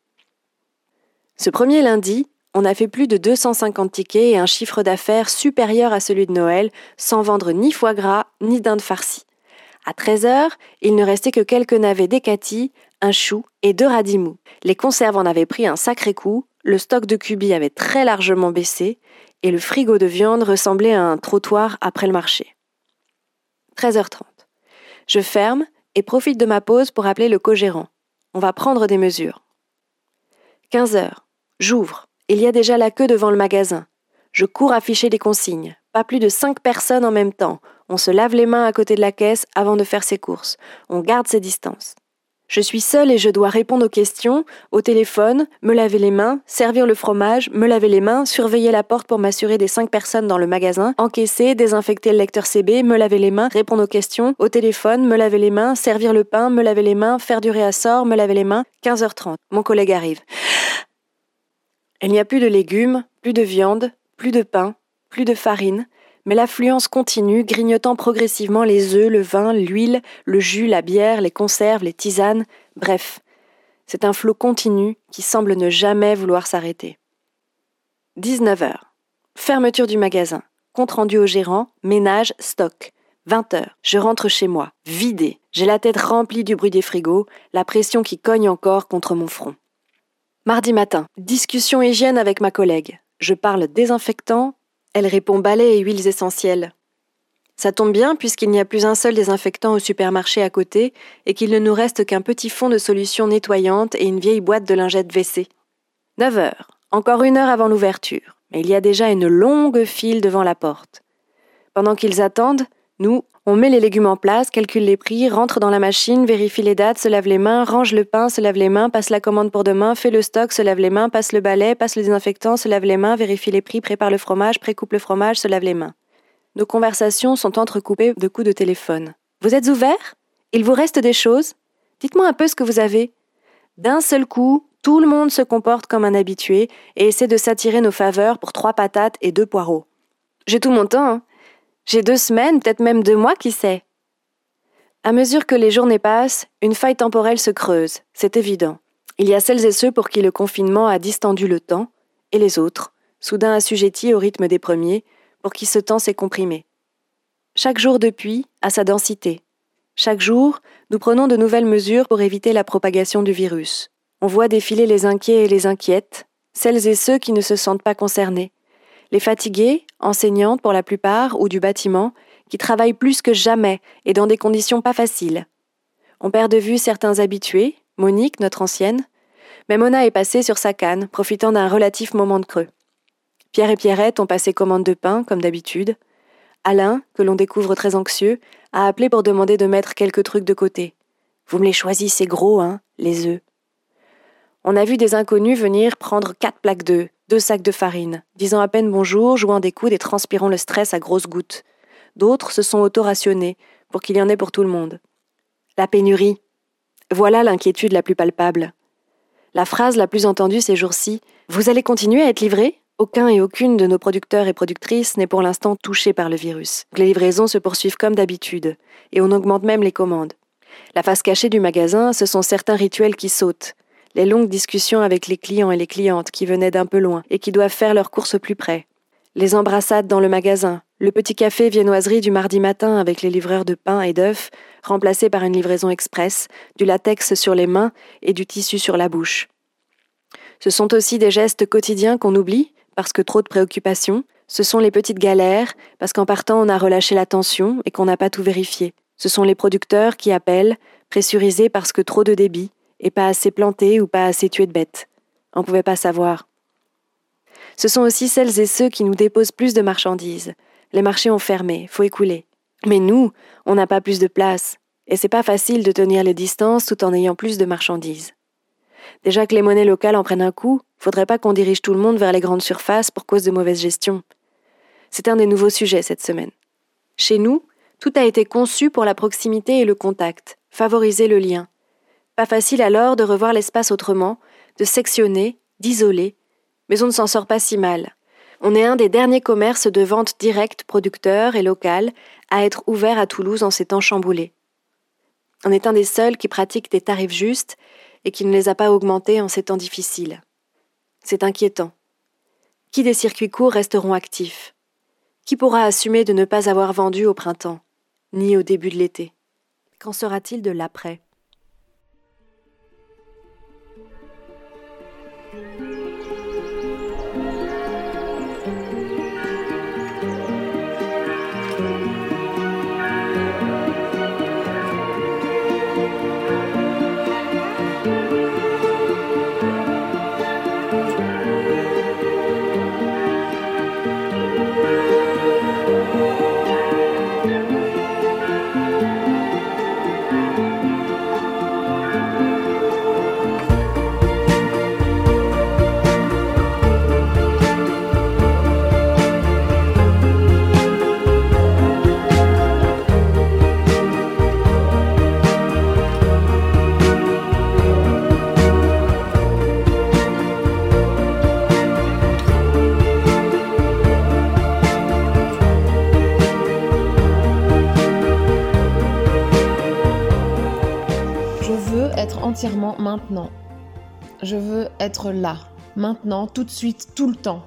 Ce premier lundi, on a fait plus de deux cent cinquante tickets et un chiffre d'affaires supérieur à celui de Noël, sans vendre ni foie gras, ni dinde farcie. À treize heures, il ne restait que quelques navets d'Ekati, un chou et deux radis mous. Les conserves en avaient pris un sacré coup, le stock de cubi avait très largement baissé et le frigo de viande ressemblait à un trottoir après le marché. treize heures trente. Je ferme et profite de ma pause pour appeler le co-gérant. On va prendre des mesures. quinze heures. J'ouvre. Il y a déjà la queue devant le magasin. Je cours afficher les consignes. Pas plus de cinq personnes en même temps. On se lave les mains à côté de la caisse avant de faire ses courses. On garde ses distances. Je suis seule et je dois répondre aux questions, au téléphone, me laver les mains, servir le fromage, me laver les mains, surveiller la porte pour m'assurer des cinq personnes dans le magasin, encaisser, désinfecter le lecteur C B, me laver les mains, répondre aux questions, au téléphone, me laver les mains, servir le pain, me laver les mains, faire du réassort, me laver les mains. quinze heures trente. Mon collègue arrive. Il n'y a plus de légumes, plus de viande, plus de pain, plus de farine, mais l'affluence continue, grignotant progressivement les œufs, le vin, l'huile, le jus, la bière, les conserves, les tisanes, bref. C'est un flot continu qui semble ne jamais vouloir s'arrêter. dix-neuf heures. Fermeture du magasin. Compte rendu au gérant, ménage, stock. vingt heures. Je rentre chez moi, vidée. J'ai la tête remplie du bruit des frigos, la pression qui cogne encore contre mon front. Mardi matin. Discussion hygiène avec ma collègue. Je parle désinfectant. Elle répond balai et huiles essentielles. Ça tombe bien puisqu'il n'y a plus un seul désinfectant au supermarché à côté et qu'il ne nous reste qu'un petit fond de solution nettoyante et une vieille boîte de lingettes W C. neuf heures. Encore une heure avant l'ouverture. Mais il y a déjà une longue file devant la porte. Pendant qu'ils attendent, nous, on met les légumes en place, calcule les prix, rentre dans la machine, vérifie les dates, se lave les mains, range le pain, se lave les mains, passe la commande pour demain, fait le stock, se lave les mains, passe le balai, passe le désinfectant, se lave les mains, vérifie les prix, prépare le fromage, précoupe le fromage, se lave les mains. Nos conversations sont entrecoupées de coups de téléphone. Vous êtes ouverts ? Il vous reste des choses ? Dites-moi un peu ce que vous avez. D'un seul coup, tout le monde se comporte comme un habitué et essaie de s'attirer nos faveurs pour trois patates et deux poireaux. J'ai tout mon temps, hein. J'ai deux semaines, peut-être même deux mois, qui sait. À mesure que les journées passent, une faille temporelle se creuse, c'est évident. Il y a celles et ceux pour qui le confinement a distendu le temps, et les autres, soudain assujettis au rythme des premiers, pour qui ce temps s'est comprimé. Chaque jour depuis a sa densité. Chaque jour, nous prenons de nouvelles mesures pour éviter la propagation du virus. On voit défiler les inquiets et les inquiètes, celles et ceux qui ne se sentent pas concernés. Les fatigués, enseignantes pour la plupart, ou du bâtiment, qui travaillent plus que jamais et dans des conditions pas faciles. On perd de vue certains habitués, Monique, notre ancienne, mais Mona est passée sur sa canne, profitant d'un relatif moment de creux. Pierre et Pierrette ont passé commande de pain, comme d'habitude. Alain, que l'on découvre très anxieux, a appelé pour demander de mettre quelques trucs de côté. Vous me les choisissez gros, hein, les œufs. On a vu des inconnus venir prendre quatre plaques d'œufs, deux sacs de farine, disant à peine bonjour, jouant des coudes et transpirant le stress à grosses gouttes. D'autres se sont auto-rationnés, pour qu'il y en ait pour tout le monde. La pénurie. Voilà l'inquiétude la plus palpable. La phrase la plus entendue ces jours-ci, « Vous allez continuer à être livrés ?» Aucun et aucune de nos producteurs et productrices n'est pour l'instant touché par le virus. Les livraisons se poursuivent comme d'habitude, et on augmente même les commandes. La face cachée du magasin, ce sont certains rituels qui sautent. Les longues discussions avec les clients et les clientes qui venaient d'un peu loin et qui doivent faire leurs courses plus près. Les embrassades dans le magasin, le petit café viennoiserie du mardi matin avec les livreurs de pain et d'œufs, remplacé par une livraison express, du latex sur les mains et du tissu sur la bouche. Ce sont aussi des gestes quotidiens qu'on oublie, parce que trop de préoccupations. Ce sont les petites galères, parce qu'en partant on a relâché la tension et qu'on n'a pas tout vérifié. Ce sont les producteurs qui appellent, pressurisés parce que trop de débit, et pas assez plantés ou pas assez tués de bêtes. On ne pouvait pas savoir. Ce sont aussi celles et ceux qui nous déposent plus de marchandises. Les marchés ont fermé, faut écouler. Mais nous, on n'a pas plus de place, et c'est pas facile de tenir les distances tout en ayant plus de marchandises. Déjà que les monnaies locales en prennent un coup, faudrait pas qu'on dirige tout le monde vers les grandes surfaces pour cause de mauvaise gestion. C'est un des nouveaux sujets cette semaine. Chez nous, tout a été conçu pour la proximité et le contact, favoriser le lien. Pas facile alors de revoir l'espace autrement, de sectionner, d'isoler, mais on ne s'en sort pas si mal. On est un des derniers commerces de vente directe, producteurs et locales, à être ouvert à Toulouse en ces temps chamboulés. On est un des seuls qui pratiquent des tarifs justes et qui ne les a pas augmentés en ces temps difficiles. C'est inquiétant. Qui des circuits courts resteront actifs ? Qui pourra assumer de ne pas avoir vendu au printemps, ni au début de l'été ? Qu'en sera-t-il de l'après ? entièrement maintenant. Je veux être là, maintenant, tout de suite, tout le temps.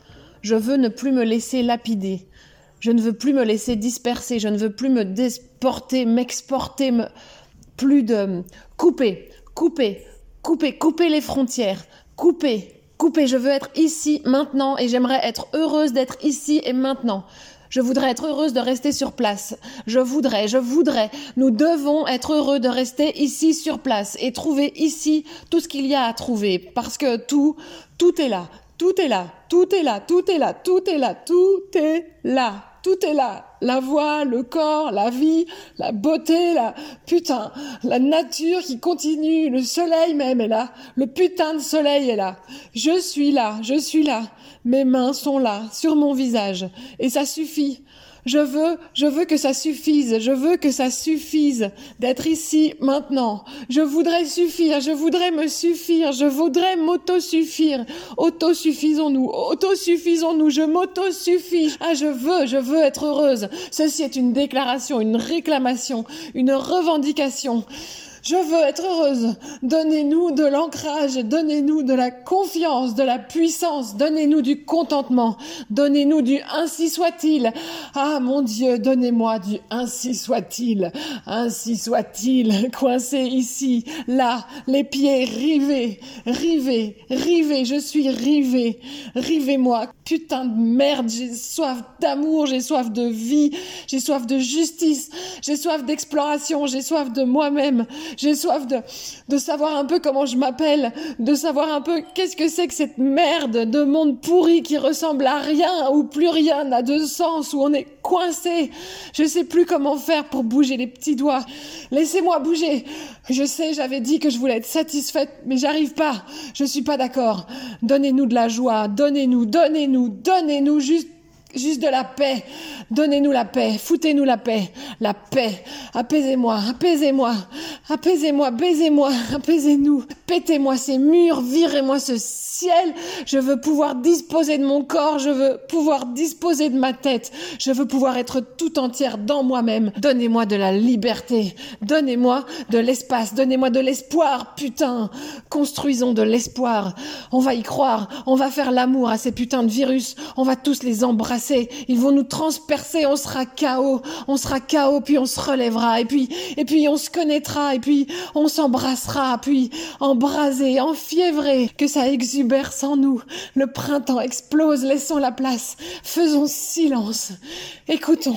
Je veux ne plus me laisser lapider. Je ne veux plus me laisser disperser. Je ne veux plus me déporter, m'exporter, me... plus de... Couper, couper, couper, couper les frontières. Couper, couper. Je veux être ici, maintenant, et j'aimerais être heureuse d'être ici et maintenant. Je voudrais être heureuse de rester sur place. Je voudrais, je voudrais. Nous devons être heureux de rester ici sur place et trouver ici tout ce qu'il y a à trouver. Parce que tout, tout est là. Tout est là. Tout est là. Tout est là. Tout est là. Tout est là. Tout est là. La voix, le corps, la vie, la beauté, la putain, la nature qui continue, le soleil même est là. Le putain de soleil est là. Je suis là. Je suis là. Mes mains sont là, sur mon visage. Et ça suffit. Je veux, je veux que ça suffise. Je veux que ça suffise d'être ici, maintenant. Je voudrais suffire. Je voudrais me suffire. Je voudrais m'autosuffire. Autosuffisons-nous. Autosuffisons-nous. Je m'autosuffis. Ah, je veux, je veux être heureuse. Ceci est une déclaration, une réclamation, une revendication. Je veux être heureuse. Donnez-nous de l'ancrage, donnez-nous de la confiance, de la puissance, donnez-nous du contentement, donnez-nous du ainsi soit-il. Ah mon Dieu, donnez-moi du ainsi soit-il, ainsi soit-il, coincé ici, là, les pieds rivés, rivés, rivés, je suis rivée, rivez-moi. Putain de merde, j'ai soif d'amour, j'ai soif de vie, j'ai soif de justice, j'ai soif d'exploration, j'ai soif de moi-même. J'ai soif de, de savoir un peu comment je m'appelle, de savoir un peu qu'est-ce que c'est que cette merde de monde pourri qui ressemble à rien, où plus rien n'a de sens, où on est coincé. Je sais plus comment faire pour bouger les petits doigts. Laissez-moi bouger. Je sais, j'avais dit que je voulais être satisfaite, mais j'arrive pas. Je suis pas d'accord. Donnez-nous de la joie, donnez-nous, donnez-nous, donnez-nous juste Juste de la paix. Donnez-nous la paix. Foutez-nous la paix. La paix. Apaisez-moi. Apaisez-moi. Apaisez-moi. Baisez-moi. Apaisez-nous. Pétez-moi ces murs. Virez-moi ce ciel. Je veux pouvoir disposer de mon corps. Je veux pouvoir disposer de ma tête. Je veux pouvoir être tout entière dans moi-même. Donnez-moi de la liberté. Donnez-moi de l'espace. Donnez-moi de l'espoir. Putain. Construisons de l'espoir. On va y croire. On va faire l'amour à ces putains de virus. On va tous les embrasser. Ils vont nous transpercer, on sera K O, on sera K O, puis on se relèvera, et puis, et puis on se connaîtra, et puis on s'embrassera, puis embrasé, enfiévré, que ça exubère sans nous. Le printemps explose, laissons la place, faisons silence, écoutons.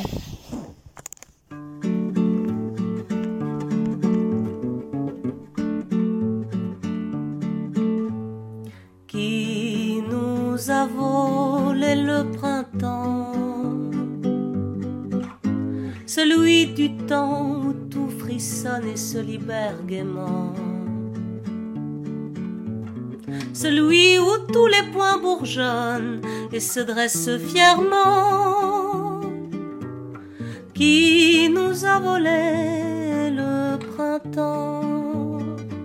Qui nous a volé le printemps, celui du temps où tout frissonne et se libère gaiement, celui où tous les points bourgeonnent et se dressent fièrement. Qui nous a volé le printemps?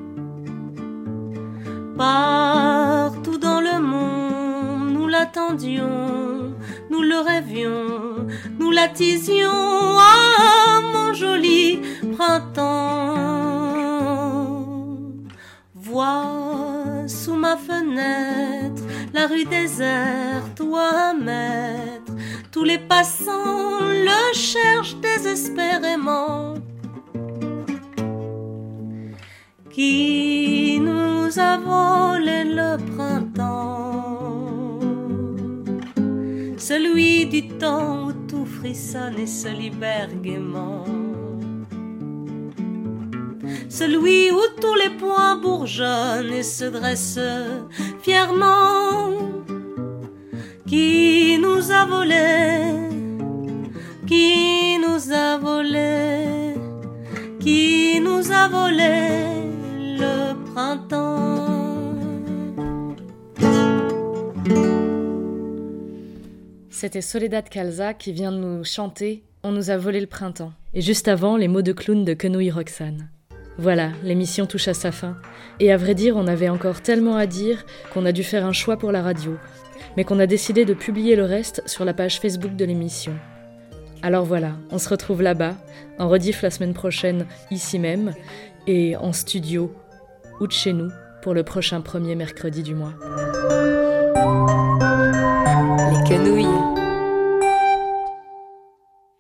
Partout dans le monde, nous l'attendions, nous le rêvions, nous l'attisions. Ah, mon joli printemps. Vois sous ma fenêtre la rue déserte où à un mètre tous les passants le cherchent désespérément. Qui nous a volé le printemps? Celui du temps où tout frissonne et se libère gaiement, celui où tous les points bourgeonnent et se dressent fièrement. Qui nous a volé? Qui nous a volé? Qui nous a volé le printemps? C'était Soledad Calza qui vient de nous chanter « On nous a volé le printemps ». Et juste avant, les mots de clown de Quenouille Roxane. Voilà, l'émission touche à sa fin. Et à vrai dire, on avait encore tellement à dire qu'on a dû faire un choix pour la radio, mais qu'on a décidé de publier le reste sur la page Facebook de l'émission. Alors voilà, on se retrouve là-bas, en rediff la semaine prochaine, ici même, et en studio, ou de chez nous pour le prochain premier mercredi du mois. Les quenouilles.